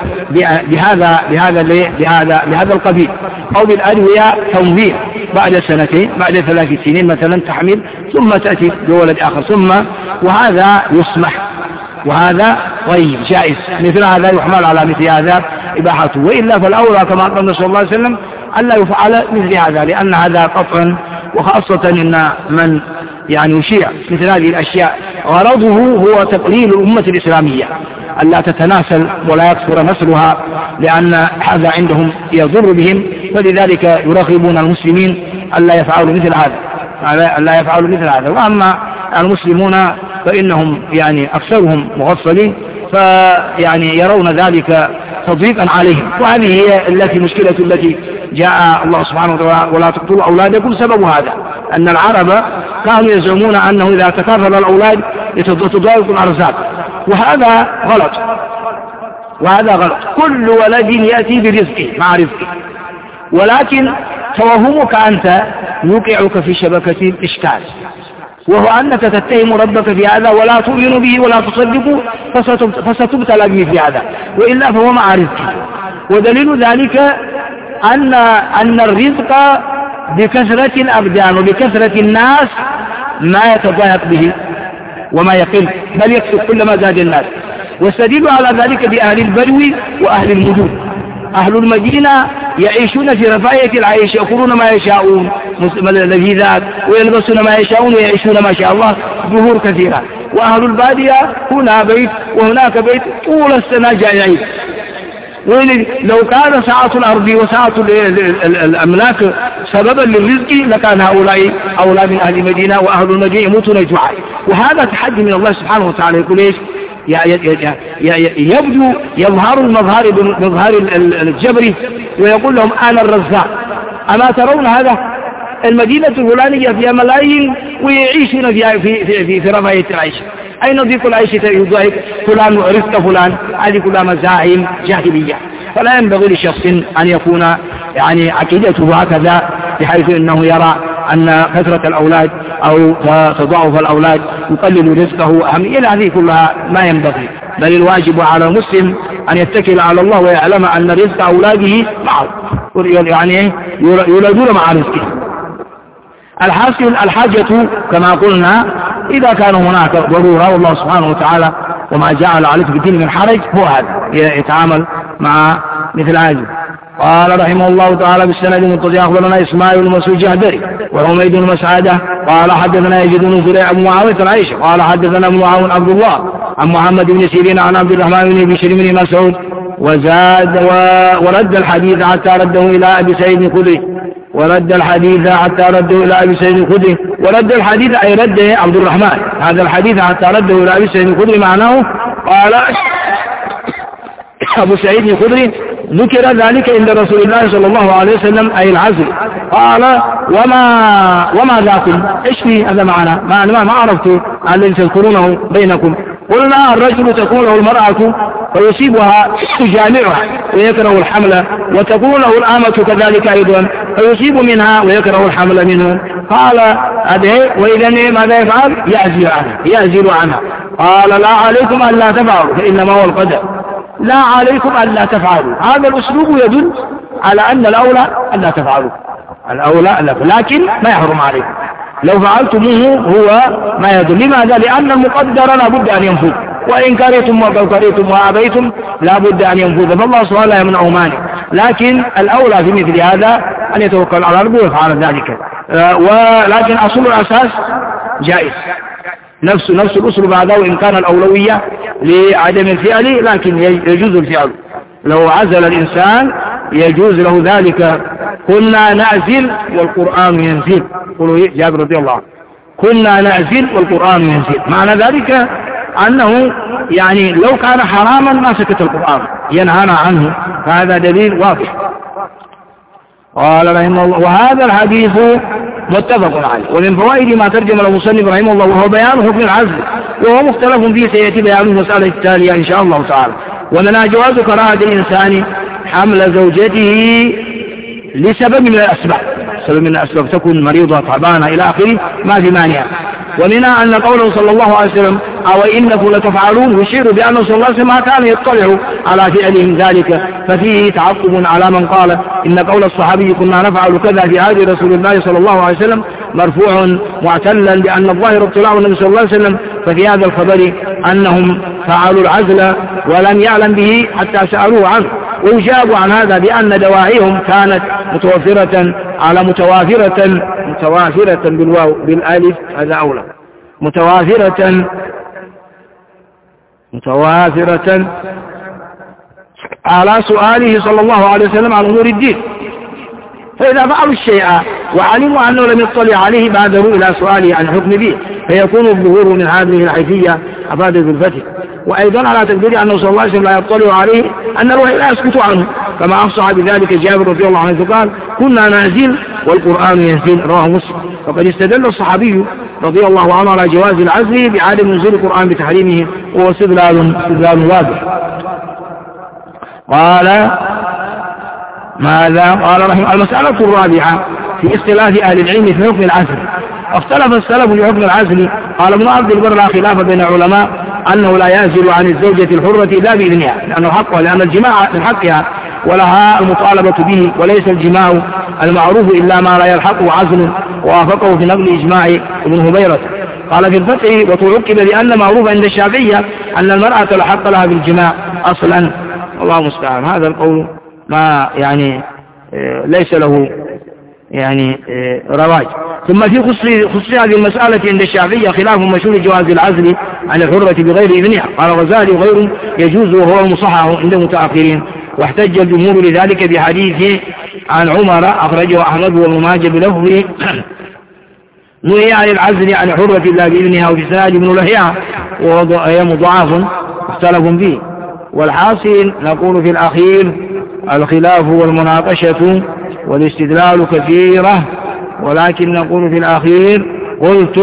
بهذا القبيل، أو بالأدوية تنظير بعد سنتين بعد 3 سنين مثلا تحمل ثم تأتي بولد آخر وهذا يسمح، وهذا طيب جائز، مثل هذا يحمل على مثل هذا إباحته. وإلا فالأولى كما قال النبي صلى الله عليه وسلم ألا يفعل مثل هذا، لأن هذا قطعا، وخاصة إن من يعني يشيع مثل هذه الأشياء غرضه هو تقليل الأمة الإسلامية، ألا تتناسل ولا يكثر نسلها، لأن هذا عندهم يضر بهم، فلذلك يرغبون المسلمين ألا يفعلوا مثل هذا. وأما المسلمون فإنهم يعني أكثرهم مغفلين، فيعني يرون ذلك تضييقا عليهم. وهذه هي المشكلة التي جاء الله سبحانه وتعالى ولا تقتلوا أولادكم، سبب هذا أن العرب كانوا يزعمون أنه إذا تكاثر الأولاد تضايق الأرزاق، وهذا غلط. كل ولد يأتي برزقه مع رزقه، ولكن توهمك أنت يوقعك في شبكة الإشكال، وهو أنك تتهم ربك في هذا ولا تؤمن به ولا تصدقه، فستبتلى به في هذا، وإلا فهو مع رزقه. ودليل ذلك أن الرزق بكثرة الأبدان وبكثرة الناس ما يتضايق به وما يقل، بل يكثر كلما زاد الناس. واستدل على ذلك بأهل البدو وأهل المدن. أهل المدينة يعيشون في رفاهية العيش، يأكلون ما يشاءون لذيذات، ويلبسون ما يشاءون، ويعيشون ما شاء الله ظهور كثيرة. وأهل البادية هنا بيت وهناك بيت طول السنة جائعين. لو كان سعة الأرض وسعة الأملاك سببا للرزق لكان هؤلاء أولى من أهل المدينة، وأهل المدينة يموتون جوعا. وهذا تحدي من الله سبحانه وتعالى. يقول إيش؟ يظهر بمظهر الجبر، ويقول لهم أنا الرزاق. أما ترون هذا؟ المدينة الفلانية فيها ملايين ويعيشون في رفاهية العيش. أين ضيق العيش يضايق فلان ورزق فلان؟ هذه كلها مزاعم جاهلية. فلا ينبغي لشخص أن يكون يعني عقيدته هكذا، بحيث أنه يرى أن كثرة الأولاد أو تضاعف الأولاد يقلل رزقه. إلى هذه كلها ما ينبغي، بل الواجب على المسلم أن يتكل على الله ويعلم أن رزق أولاده معه، يعني يولدون مع رزقه. الحاصل الحاجة كما قلنا إذا كان هناك ضرورة، والله سبحانه وتعالى وما جعل عليك في الدين من حرج، هو هذا يتعامل مع مثل هذا. قال رحمه الله تعالى بالسند المتصل أخبرنا إسماعيل بن مسعود الجهدري وحميد بن مسعدة قال حدثنا يزيد بن زريع أبو معاوية العيشي قال حدثنا ابن معاون عبد الله عن محمد بن سيرين عن عبد الرحمن بن بشير بن مسعود وزاد ورد الحديث حتى رده إلى أبي سعيد الخدري ورد الحديث أي رده عبد الرحمن هذا الحديث حتى رده إلى أبي سعيد الخدري. معناه قال أبو سعيد الخدري ذكر ذلك عند رسول الله صلى الله عليه وسلم أي العزل. قال وما ذاكم إيش في هذا معنا ما عرفت الذي تذكرونه بينكم. قلنا الرجل تكون له المرأة فيصيبها تجامعها ويكره الحمل، وتكون له الآمة كذلك أيضا فيصيب منها ويكره الحمل منه. قال هذه وإذا ماذا يفعل؟ يعزل عنها. قال لا عليكم ألا تفعلوا فإنما هو القدر، لا عليكم ألا تفعلوا. هذا الأسلوب يدل على أن الأولى ألا تفعلوا، لكن ما يحرم عليكم. لو فعلتموه هو ما يدل. لماذا؟ لأن المقدر لا بد أن ينفذ، وإن كرهتم وكرهتم وأبيتم لا بد أن ينفذ، فالله سبحانه لا يمنع مانع. لكن الأولى في مثل هذا أن يتوكل على ربه ويفعل ذلك. ولكن أصل الأساس جائز، نفس الأسلوب هذا، وإن كان الأولوية لعدم الفعل لكن يجوز الفعل. لو عزل الإنسان يجوز له ذلك. كنا نعزل والقرآن ينزل، قولوا جابر رضي الله عنه كنا نعزل والقرآن ينزل. معنى ذلك أنه يعني لو كان حراما ما سكت القرآن ينهانا عنه، فهذا دليل واضح. قال رحمه الله وهذا الحديث متفق عليه. ومن فوائد ما ترجم المصنف رحمه الله وهو بيان حكم العزل، وهو مختلف فيه سيأتي بيان المسألة التالية إن شاء الله تعالى. ومنها جواز كراهة الإنسان حمل زوجته لسبب من الأسباب، سبب من الأسباب تكون مريضة تعبانة إلى آخره ما في مانع. ومنها أن قوله صلى الله عليه وسلم أو إنكم لتفعلون يشير بأنه صلى الله عليه وسلم ما كان يطلع على فعلهم ذلك، ففيه تعقب على من قال إن قول الصحابي كنا نفعل كذا في عهد رسول الله صلى الله عليه وسلم مرفوع معتلا بأن الظاهر ابتلاع النبي صلى الله عليه وسلم، ففي هذا الخبر أنهم فعلوا العزل ولم يعلم به حتى سألوه عنه. ويجاب عن هذا بأن دواعيهم كانت متوافرة على متوافرة بالواو بالالف، هذا أولى، متوافرة على سؤاله صلى الله عليه وسلم عن أمور الدين. فإذا فعلوا الشيء وعلموا أنه لم يطلع عليه بادروا إلى سؤاله عن حكم به، فيكون الظهور من هذه الحيثية أفاد بالفتح. وأيضا على تقدير أنه صلى الله عليه وسلم لا يطلع عليه أن الوحي لا يسكت عنه، كما أفصح بذلك جابر رضي الله عنه قال كنا ننزل والقرآن ينزل، رواه مسلم. وقد استدل الصحابي رضي الله عنه على جواز العزل بعدم نزول القرآن بتحريمه، وهو استدلال واضح. قال ماذا؟ قال رحمه المسألة الرابعة في اختلاف أهل العلم في حكم العزل. اختلف السلف في حكم العزل. قال ابن عبد البر لا خلاف بين العلماء أنه لا يعزل عن الزوجة الحرة إلا بإذنها، لأنه حقها، لأن الجماع من حقها ولها المطالبة به، وليس الجماع المعروف إلا ما لا يلحقه عزل، ووافقه في نقل إجماع ابن هبيرة. قال في الفتح وتعقب بأن معروف عند الشافعية أن المرأة لا حق لها بالجماع أصلا، الله المستعان. هذا القول ما يعني ليس له يعني رواج. ثم في خصوص هذه المسألة عند الشافعية خلاف مشهور جواز العزل عن الحرة بغير إذنها. قال غزالي وغيره يجوز وهو المصحح عند المتأخرين، واحتج الجمهور لذلك بحديث عن عمر أخرجه أحمد وابن ماجه بلفظه نهي عن العزل عن الحرة إلا بإذنها، وفي سناد ابن لهيعة وهي مضاعف مختلف فيه. والحاصل نقول في الأخير الخلاف والمناقشة والاستدلال كثيرة، ولكن نقول في الأخير قلت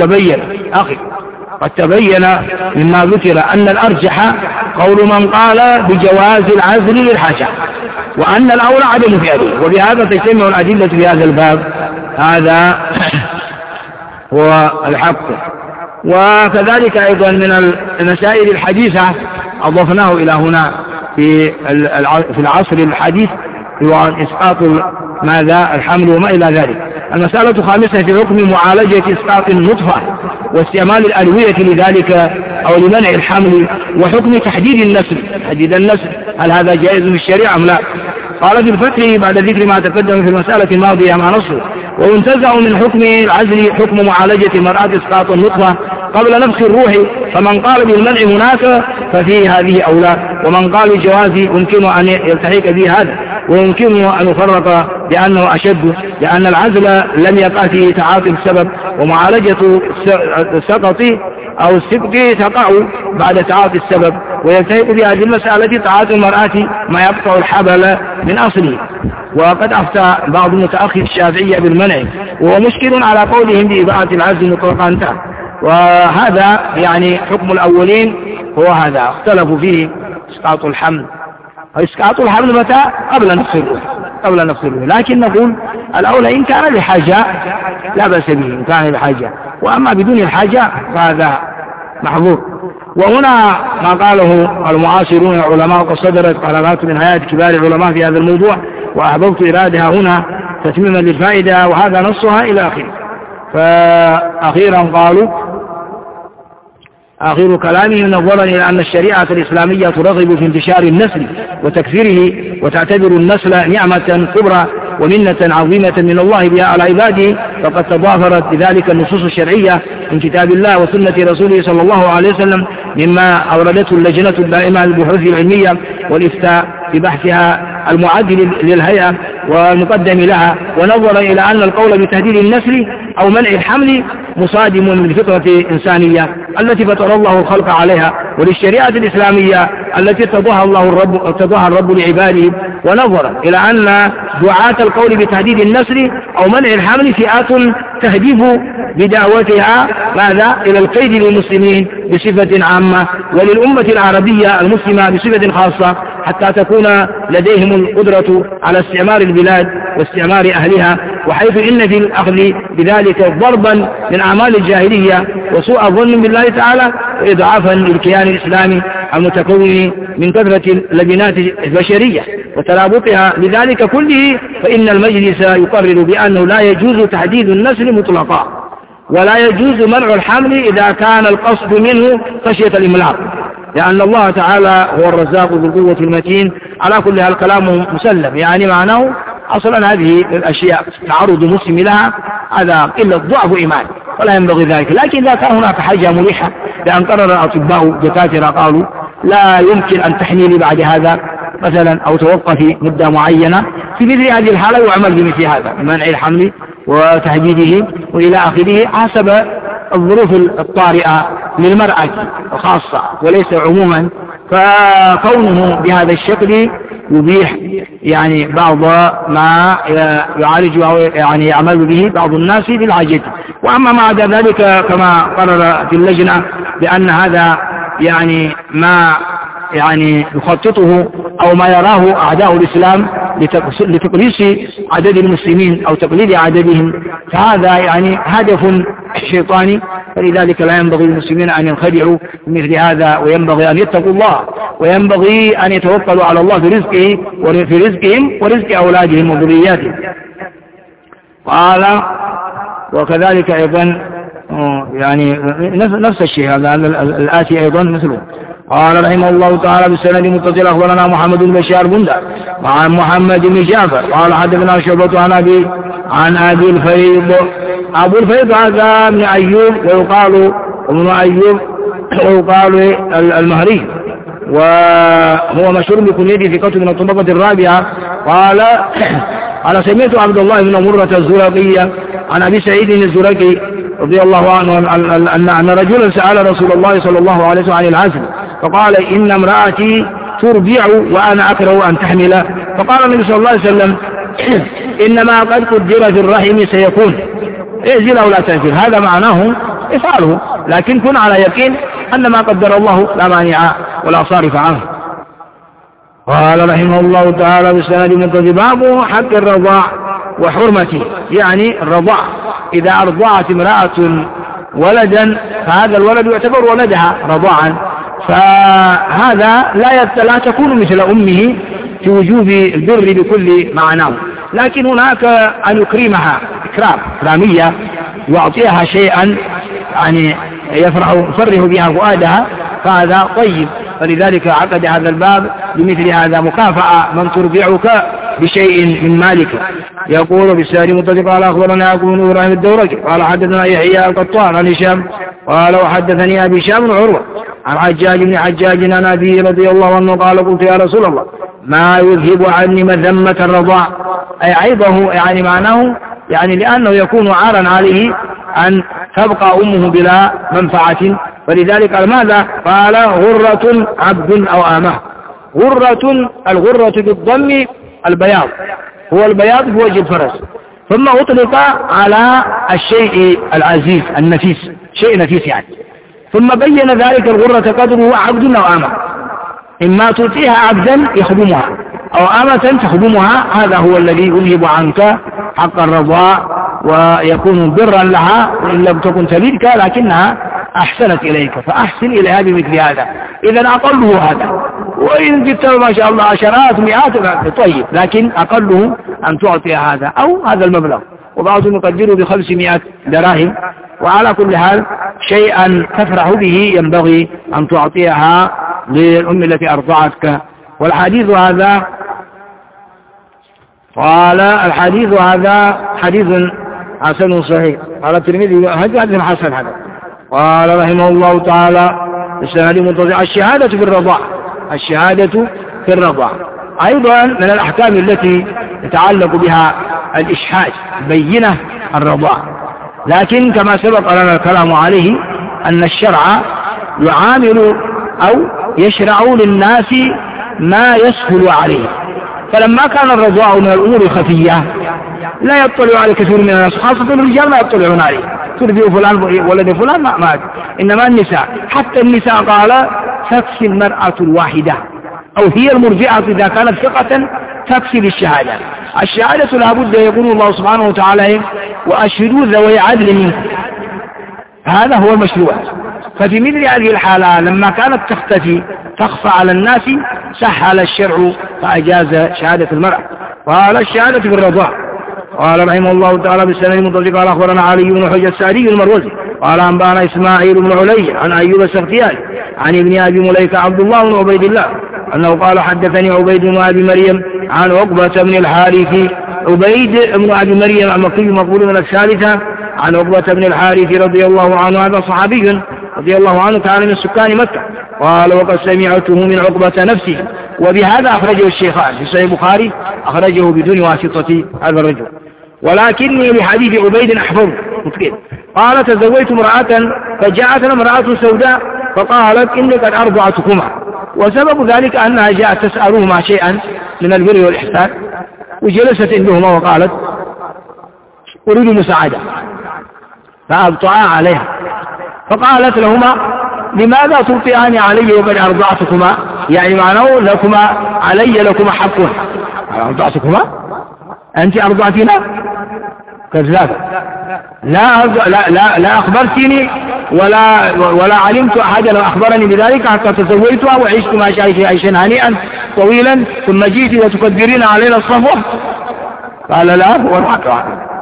قد تبين مما ذكر أن الأرجح قول من قال بجواز العزل للحاجة، وأن الأولى عدم فعله، وبهذا تجتمع الأدلة في هذا الباب. هذا هو الحق. وكذلك أيضا من المسائل الحديثة أضفناه إلى هنا في العصر الحديث هو إسقاط ماذا الحمل وما إلى ذلك. المسألة الخامسة في حكم معالجة إسقاط النطفة واستعمال الأدوية لذلك أو لمنع الحمل، وحكم تحديد النسل هل هذا جائز في الشريعة أم لا. قال في الفتح بعد ذكر ما تقدم في المسألة الماضية مع نصه وينتزع من حكم العزل حكم معالجة المرأة إسقاط النطفة قبل نفخ الروح، فمن قال بالمنع هناك ففيه هذه أولى، ومن قال بالجواز يمكن أن يلتحق به هذا، ويمكن أن يفرق بأنه أشد، لأن العزل لم يقع فيه تعاطي السبب، ومعالجة السقط أو السبق تقع بعد تعاطي السبب، ويلتحق بهذه المسألة تعاطي المرأة ما يقطع الحبل من أصله. وقد أفتى بعض متأخر الشافعية بالمنع، وهو مشكل على قولهم بإباحة العزل مطلقا انتهى. وهذا يعني حكم الأولين هو هذا، اختلفوا فيه إسقاط الحمل. إسقاط الحمل متى؟ قبل نفخ الروح، لكن نقول الأولى إن كان لحاجة لا بأس به، إن كان لحاجة، وأما بدون الحاجة فهذا محظور. وهنا ما قاله المعاصرون العلماء، قد صدرت قرارات من هيئة كبار العلماء في هذا الموضوع، وأحببت إرادها هنا تتميما للفائدة، وهذا نصها إلى آخره. فأخيرا قالوا آخر كلامهم نظرا إلى أن الشريعة الإسلامية ترغب في انتشار النسل وتكثيره، وتعتبر النسل نعمة كبرى ومنة عظيمة من الله بها على عباده، فقد تضافرت بذلك النصوص الشرعية من كتاب الله وسنة رسوله صلى الله عليه وسلم، مما أوردته اللجنة الدائمة للبحوث العلمية والإفتاء ببحثها المعدل للهيئة والمقدم لها، ونظر إلى أن القول بتهديد النسل أو منع الحمل مصادم للفطرة الإنسانية التي فطر الله الخلق عليها، وللشريعة الإسلامية التي ارتضاها الرب لعباده، ونظر إلى أن دعاة القول بتهديد النسل أو منع الحمل فئات تهدف بدعوتها ماذا إلى القيد للمسلمين بصفة عامة، وللأمة العربية المسلمة بصفة خاصة، حتى تكون لديهم القدرة على استعمار البلاد واستعمار أهلها، وحيث إن في الأخذ بذلك ضربا من أعمال الجاهلية وسوء ظن بالله تعالى وإضعافا للكيان الإسلامي المتكون من كثرة اللبنات البشرية وترابطها لذلك كله، فإن المجلس يقرر بأنه لا يجوز تحديد النسل مطلقا، ولا يجوز منع الحمل إذا كان القصد منه خشية الإملاق، لأن الله تعالى هو الرزاق ذو القوة المتين. على كل هالكلام مسلم، يعني معناه أصلا هذه الأشياء تعرض المسلم لها هذا إلا ضعف إيمان ولا ينبغي ذلك. لكن إذا كان هناك حاجة ملحة لأن قرر الأطباء دكاترة قالوا لا يمكن أن تحملي بعد هذا مثلا أو توقفي مدة معينة، في مثل هذه الحالة يعمل بمثل هذا منع الحمل وتهديده وإلى آخره حسب الظروف الطارئة للمرأة خاصة وليس عموما. فكونه بهذا الشكل يبيح يعني بعض ما يعالج أو يعني يعمل به بعض الناس بالعجز. وأما ما عدا ذلك كما قرر في اللجنة بأن هذا يعني ما يعني يخططه أو ما يراه أعداء الإسلام لتقليص عدد المسلمين أو تقليل عددهم، فهذا يعني هدف شيطاني، فلذلك لا ينبغي للمسلمين أن ينخدعوا مثل هذا، وينبغي أن يتقوا الله، وينبغي أن يتوكلوا على الله في رزقه وفي رزقهم ورزق أولادهم وذرياتهم. قال وكذلك أيضا يعني نفس الشيء هذا الآتي أيضا مثله. قال رحمه الله تعالى بالسند متصل أخبرنا محمد بن بشار بندر وعن محمد بن جعفر قال حدثنا شعبة عن أبي الفيض. أبو الفيض هذا من أيوب ويقال ابن أيوب ويقال المهري، وهو مشهور بكنيته في كتب من الطبقة الرابعة. قال سمعت عبد الله بن مرة الزرقي عن أبي سعيد الزرقي رضي الله عنه أن رجلا سأل رسول الله صلى الله عليه وسلم عن العزل، فقال إن امرأتي تربع وأنا أكره أن تحمل، فقال النبي صلى الله عليه وسلم إنما قد قدر في الرحم سيكون، اعزل أو لا تعزل، هذا معناه افعله، لكن كن على يقين أن ما قدر الله لا مانع ولا صارف عنه. قال رحمه الله تعالى بالسند المتصل باب حق الرضاع وحرمته، يعني الرضاع إذا أرضعت امرأة ولدا فهذا الولد يعتبر ولدها رضاعا، فهذا لا تكون مثل أمه في وجوب البر بكل معناه، لكن هناك أن يكرمها إكرامية يعطيها شيئا يعني يفرح بها فؤادها، فهذا طيب، فلذلك عقد هذا الباب بمثل هذا مكافأة من ترضعك بشيء من مالك. يقول بالساري متفق قال أخبرنا يعقوب بن إبراهيم الدورقي قال حدثنا يحيى القطان عن هشام قال وحدثني أبي هشام بن عروة عن حجاج بن حجاج عن أبيه رضي الله عنه قال قلت يا رسول الله ما يذهب عني مذمة الرضاع، أي عيبه، يعني معناه يعني لأنه يكون عارا عليه أن تبقى أمه بلا منفعة، ولذلك قال ماذا؟ قال غرة عبد أو آمه. الغرة بالضم البياض، هو البياض في وجه الفرس، ثم أطلق على الشيء العزيز النفيس، شيء نفيس يعني، ثم بين ذلك الغرة قدره عبد أو آمه، إما تؤتيها عبدا يخدمها أو آمة تخدمها، هذا هو الذي يذهب عنك حق الرضاء ويكون برا لها، وإن لم تكن تلدك لكنها أحسنت إليك فأحسن إليها بمثل هذا، إذا أقله هذا، وإن جبت ما شاء الله عشرات مئات طيب، لكن أقله أن تعطي هذا أو هذا المبلغ، وبعضهم يقدره ب500 دراهم. وعلى كل حال شيئا تفرح به ينبغي أن تعطيها للأم التي أرضعتك. والحديث هذا قال الحديث هذا حديث حسن صحيح، قال الترمذي حديث حسن هذا. قال رحمه الله تعالى السند متصل الشهادة في الرضاع أيضا من الأحكام التي يتعلق بها الإشهاد بينة الرضاع، لكن كما سبق لنا الكلام عليه أن الشرع يعامل أو يشرع للناس ما يسهل عليه، فلما كان الرضاع من الأمور الخفية لا يطلع عليه كثير من الناس، خاصة الرجال لا يطلعون عليه، ترضع فلان ولد فلان ما، إنما النساء، حتى النساء قال تكفي المرأة الواحدة أو هي المرجعة إذا كانت ثقة تكفي للشهادة. الشهادة لا بد يقول الله سبحانه وتعالى وأشهدوا ذوي عدل منكم، هذا هو المشروع. ففي مثل هذه الحالة لما كانت تخفى على الناس سهل الشرع فأجاز شهادة المرأة. قال الشهادة بالرضاع. قال رحمه الله تعالى بالسند المتصل قال أخبرنا علي بن حجة السعدي المروزي قال أنبأنا إسماعيل بن علي عن أيوب السختياني عن ابن أبي مليكة عبد الله بن عبيد الله أنه قال حدثني عبيد بن أبي مريم عن عقبة بن الحارث. عبيد بن أبي مريم المكي مقبول من الثالثة عن عقبة بن الحارث رضي الله عنه، هذا صحابي رضي الله عنه كان من سكان مكة. قال وقد سمعته من عقبة نفسه، وبهذا أخرجه الشيخان في صحيح البخاري، أخرجه بدون واسطة هذا الرجل. ولكني لحديث عبيد أحفظ. قال تزوجت امرأة فجاءت امرأة سوداء فقالت إني قد أرضعتكما، وسبب ذلك أنها جاءت تسألهما شيئا من البر والإحسان، وجلست عندهما وقالت أريد مساعدة، فأبطعا عليها، فقالت لهما لماذا تبطئان علي وقد أرضعتكما؟ يعني معناه لكما حق. أرضعتكما؟ أنت أرضعتنا؟ كذاب، لا أخبرتني ولا علمت أحدا أخبرني بذلك حتى تزوجتها وعشت مع عيشا هنيئا طويلا، ثم جئت وتكبرين علينا الصفوة. قال لا هو الحق.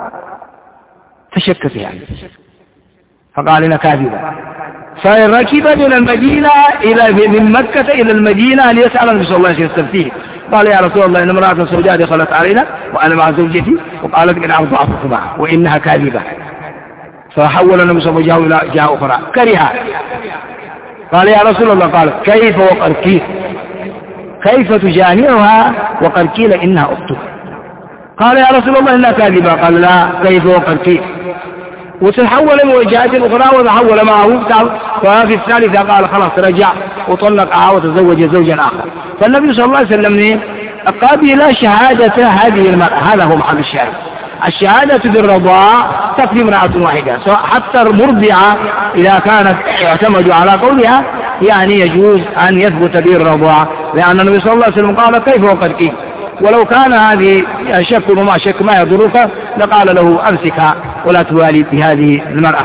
فشكت يعني، فقال لنا كاذبة. فركب من مكة إلى المدينة ليسأل النبي صلى الله عليه وسلم يستفتيه. قال يا رسول الله إن امرأة سوداء دخلت علينا وأنا مع زوجتي وقالت إن أرضعتكما وإنها كاذبة. فحول النبي صلى الله عليه وسلم إلى جهة أخرى كرهها. قال يا رسول الله، قال كيف وقد قيل، كيف تجامعها وقد قيل إنها أختك؟ قال يا رسول الله إنها كاذبة. قال لا، كيف وقد قيل. وتحول من وجهات أخرى وتحول معه، ففي الثالثة قال خلاص رجع وطلقها وتزوج زوجا آخر. فالنبي صلى الله عليه وسلم قبل شهادة هذه المرأة، هذا هو محل الشاهد. الشهادة بالرضاع تكفي امرأة واحدة، حتى المرضعة إذا كانت يعتمد على قولها يعني يجوز أن يثبت به الرضاع، لأن النبي صلى الله عليه وسلم قال كيف وقد قيل. ولو كان هذه شك وما شك ما يضرك لقال له أمسكها ولا توالي بهذه المرأة.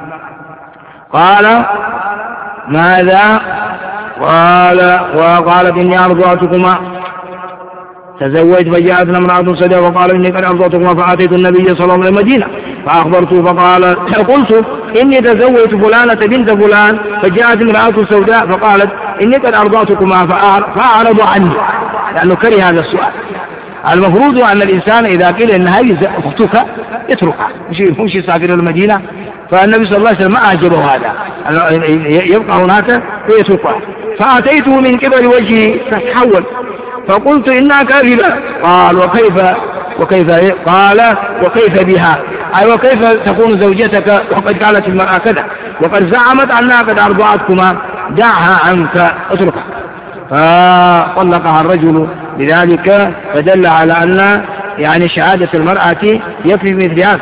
قال ماذا؟ وقالت إني أرضعتكما، تزوجت فجاءتنا امرأة سوداء وقال إني قد أرضعتكما، فأتيت النبي صلى الله عليه وسلم المدينة فأخبرته فقال قلت إني تزوجت فلانة بنت فلان، فجاءت امرأة سوداء فقالت إني قد أرضعتكما، فأعرض عني، لأنه كره هذا السؤال. المفروض أن الإنسان إذا قيل إن هذه أختك يتركها، مش يسافر المدينة. فالنبي صلى الله عليه وسلم ما أعجبه هذا، يبقى هناك ويتركها. فأتيته من قبل وجهي فتحول فقلت إنها كاذبة. قال وكيف قال وكيف بها، أي وكيف تكون زوجتك وقد قالت المرأة كذا وقد زعمت أنها قد أرضعتكما، دعها عنك اتركها. فطلقها الرجل لذلك، فدل على أن يعني شهادة المرأة يكفي مثل هذا.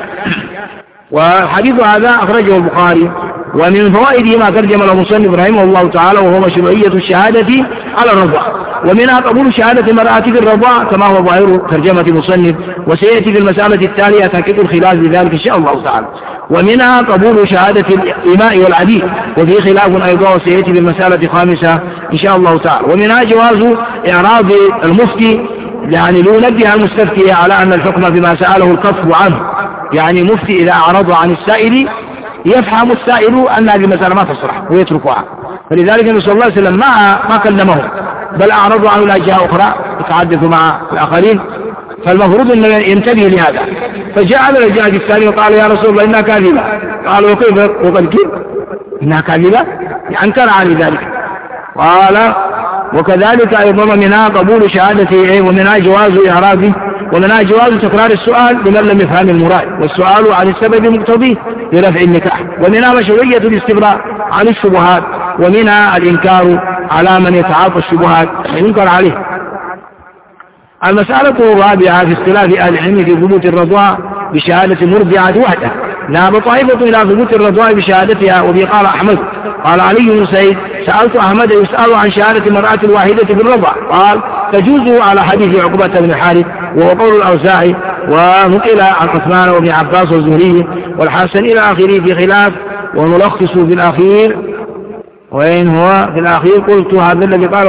وحديث هذا أخرجه البخاري. ومن فوائده ما ترجم له المصنف رحمه الله تعالى وهو مشروعية الشهادة على الرضاع، ومنها قبول شهادة المرأة في الرضاع كما هو ظاهر ترجمة المصنف، وسيأتي في المسألة التالية تحقيق الخلاف لذلك إن شاء الله تعالى. ومنها قبول شهادة الإماء والعبيد، وفي خلاف أيضا وسيأتي في المسألة الخامسة إن شاء الله تعالى. ومنها جواز إعراض المفتي، يعني لينبه المستفتي على أن الحكم بما سأله الكف عنه، يعني مفتي إذا أعرض عن السائل يفهم السائل أن هذه المسألة ما تصلح ويتركها. فلذلك النبي صلى الله عليه وسلم ما كلمه، بل أعرضوا عنه إلى جهة أخرى يتحدث مع الآخرين. فالمفروض أن ينتبه لهذا. فجاء على الجهة الثانية وقال يا رسول الله إنها كاذبة. قال وكيف وقد كيف إنها كاذبة، أنكر على ذلك. قال وكذلك أيضا منها قبول شهادته، ومنها جواز إعراضه، ومنها جواز تكرار السؤال لمن لم يفهم المراد، والسؤال عن السبب مقتضي لرفع النكاح. ومنها مشروعية الاستبراء عن الشبهات، ومنها الإنكار على من يتعاطى الشبهات ينكر عليه. المسألة الرابعة في اختلاف أهل العلم في ثبوت الرضاع بشهادة المرضعة وحدها. ذهب طائفة إلى ثبوت الرضاع بشهادتها، وبه قال أحمد قال علي بن سعيد سألت أحمد يسأل عن شهادة المرأة الواحدة بالرضاع، قال تجوز على حديث عقبة بن الحارث وهو قول الأوزاعي، ونقل عن عثمان وابن عباس والزهري والحسن إلى آخره في خلاف، ونلخص في الأخير. وإن هو في الأخير قلت هذا الذي قاله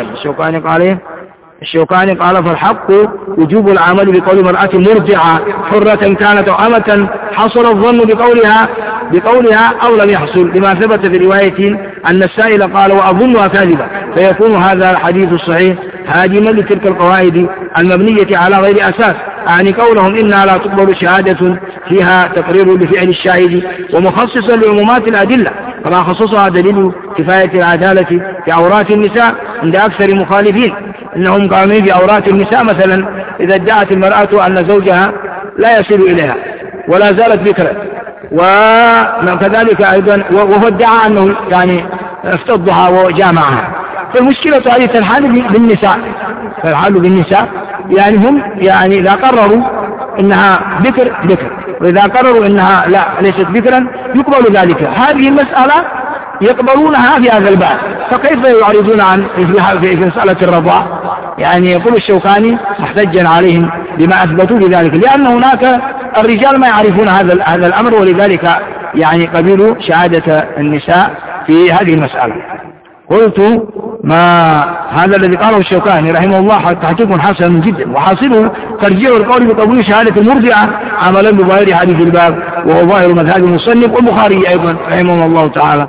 الشوكاني قال فالحق وجوب العمل بقول مرأة مرضعة حرة كانت أو أمة حصل الظن بقولها أو لم يحصل، لما ثبت في رواية أن السائل قال وأظنها كاذبة، فيكون هذا الحديث الصحيح هادما لتلك القواعد المبنية على غير أساس، يعني قولهم إنها لا تقبل شهادة فيها تقرير لفعل الشاهد ومخصصا لعمومات الأدلة، فما خصصها دليل كفاية العدالة في عورات النساء عند أكثر مخالفين، إنهم قاموا في عورات النساء مثلا إذا ادعت المرأة أن زوجها لا يصل إليها ولا زالت بكرا، وكذلك أيضا وهو ادعى أنه يعني افتضها وجامعها، فالمشكلة هذه تنحل بالنساء، يعني هم يعني إذا قرروا إنها بكر، وإذا قرروا إنها لا ليست بكرا يقبل ذلك. هذه المسألة يقبلونها في هذا الباب، فكيف يعرضون عن في مسألة الرضاع؟ يعني يقول الشوكاني محتجا عليهم بما أثبتوا بذلك، لأن هناك الرجال ما يعرفون هذا الأمر، ولذلك يعني قبلوا شهادة النساء في هذه المسألة. قلت ما هذا الذي قاله الشوكاني رحمه الله تحقيق حسن جدا، وحاصله ترجيع القول بقبول شهادة المرضعة عملا بظاهر حديث الباب، وهو ظاهر مذهب المصنف والبخاري أيضا رحمه الله تعالى.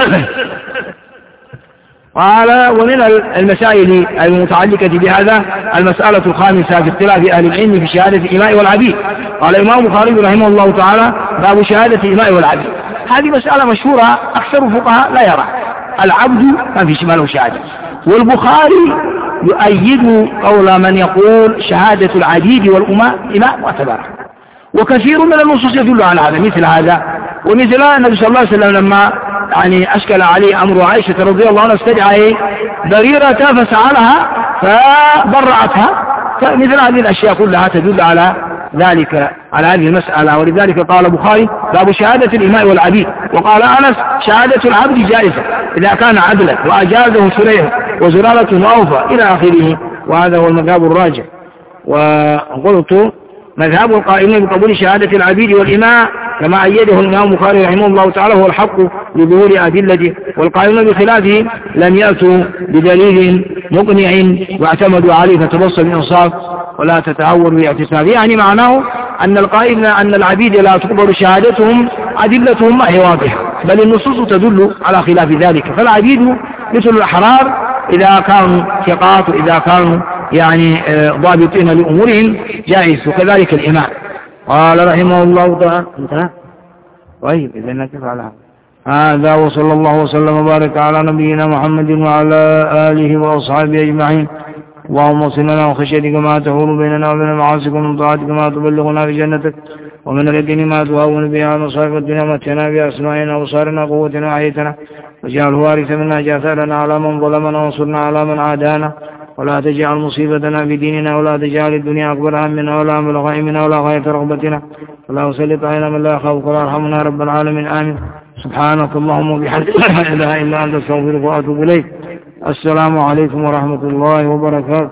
قال ومن المسائل المتعلقة بهذا المسألة الخامسة في اختلاف أهل العلم في شهادة الإماء والعبيد. قال الإمام البخاري رحمه الله تعالى باب شهادة الإماء والعبيد، هذه مسألة مشهورة أكثر الفقهاء لا يرى، العبد ما في شماله شهادة، والبخاري يؤيد قول من يقول شهادة العبيد والإماء معتبرة، وكثير من النصوص يدل على هذا، مثل هذا ومثل النبي صلى الله عليه وسلم لما يعني أشكل عليه أمر عائشة رضي الله عنها استدعى بريرة فسألها فبرأتها، فمثل هذه الأشياء كلها تدل على ذلك، على هذه المسألة. ولذلك قال البخاري باب شهادة الإماء والعبيد. وقال أنس شهادة العبد جائزة إذا كان عدلا وأجازه شريح وزرارة وأوفى إلى آخره، وهذا هو المذهب الراجح. وقلت مذهب القائمين بقبول شهادة العبيد والإماء كما أيده الإمام البخاري رحمه الله تعالى هو الحق لظهور أدلته، والقائمون بخلافه لم يأتوا بدليل مقنع واعتمدوا عليه فتبصر الإنصاف ولا تتعور باعتصام. يعني معناه أن القائمين أن العبيد لا تقبل شهادتهم أدلتهم ما هي واضحة، بل النصوص تدل على خلاف ذلك، فالعبيد مثل الأحرار إذا كانوا ثقات وإذا كانوا يعني ضابطين لأمورهم جائز، وكذلك الإمام. قال رحمه الله تعالى انتهى. طيب إذا نكف على هذا، وصلى الله وسلم وبارك على نبينا محمد وعلى آله وأصحابه أجمعين. اللهم صل لنا وخشيتك ما تحول بيننا وبين معاصيك، ومن طاعتك ما تبلغنا في جنتك، ومن اليقين ما تهون به على مصائب الدنيا، متعنا بأسماعنا وأبصارنا وقوتنا وأحيتنا، واجعل الوارث منا، جاثرنا على من ظلمنا وانصرنا على من عادانا، ولا تجعل مصيبتنا في ديننا، ولا تجعل الدنيا أكبر همنا ولا مبلغ علمنا ولا غاية رغبتنا، ولا تسلط علينا من لا يخافك ولا يرحمنا رب العالمين. آمين. سبحانك اللهم وبحمدك لا إله إلا أنت أستغفرك وأتوب إليك. السلام عليكم ورحمة الله وبركاته.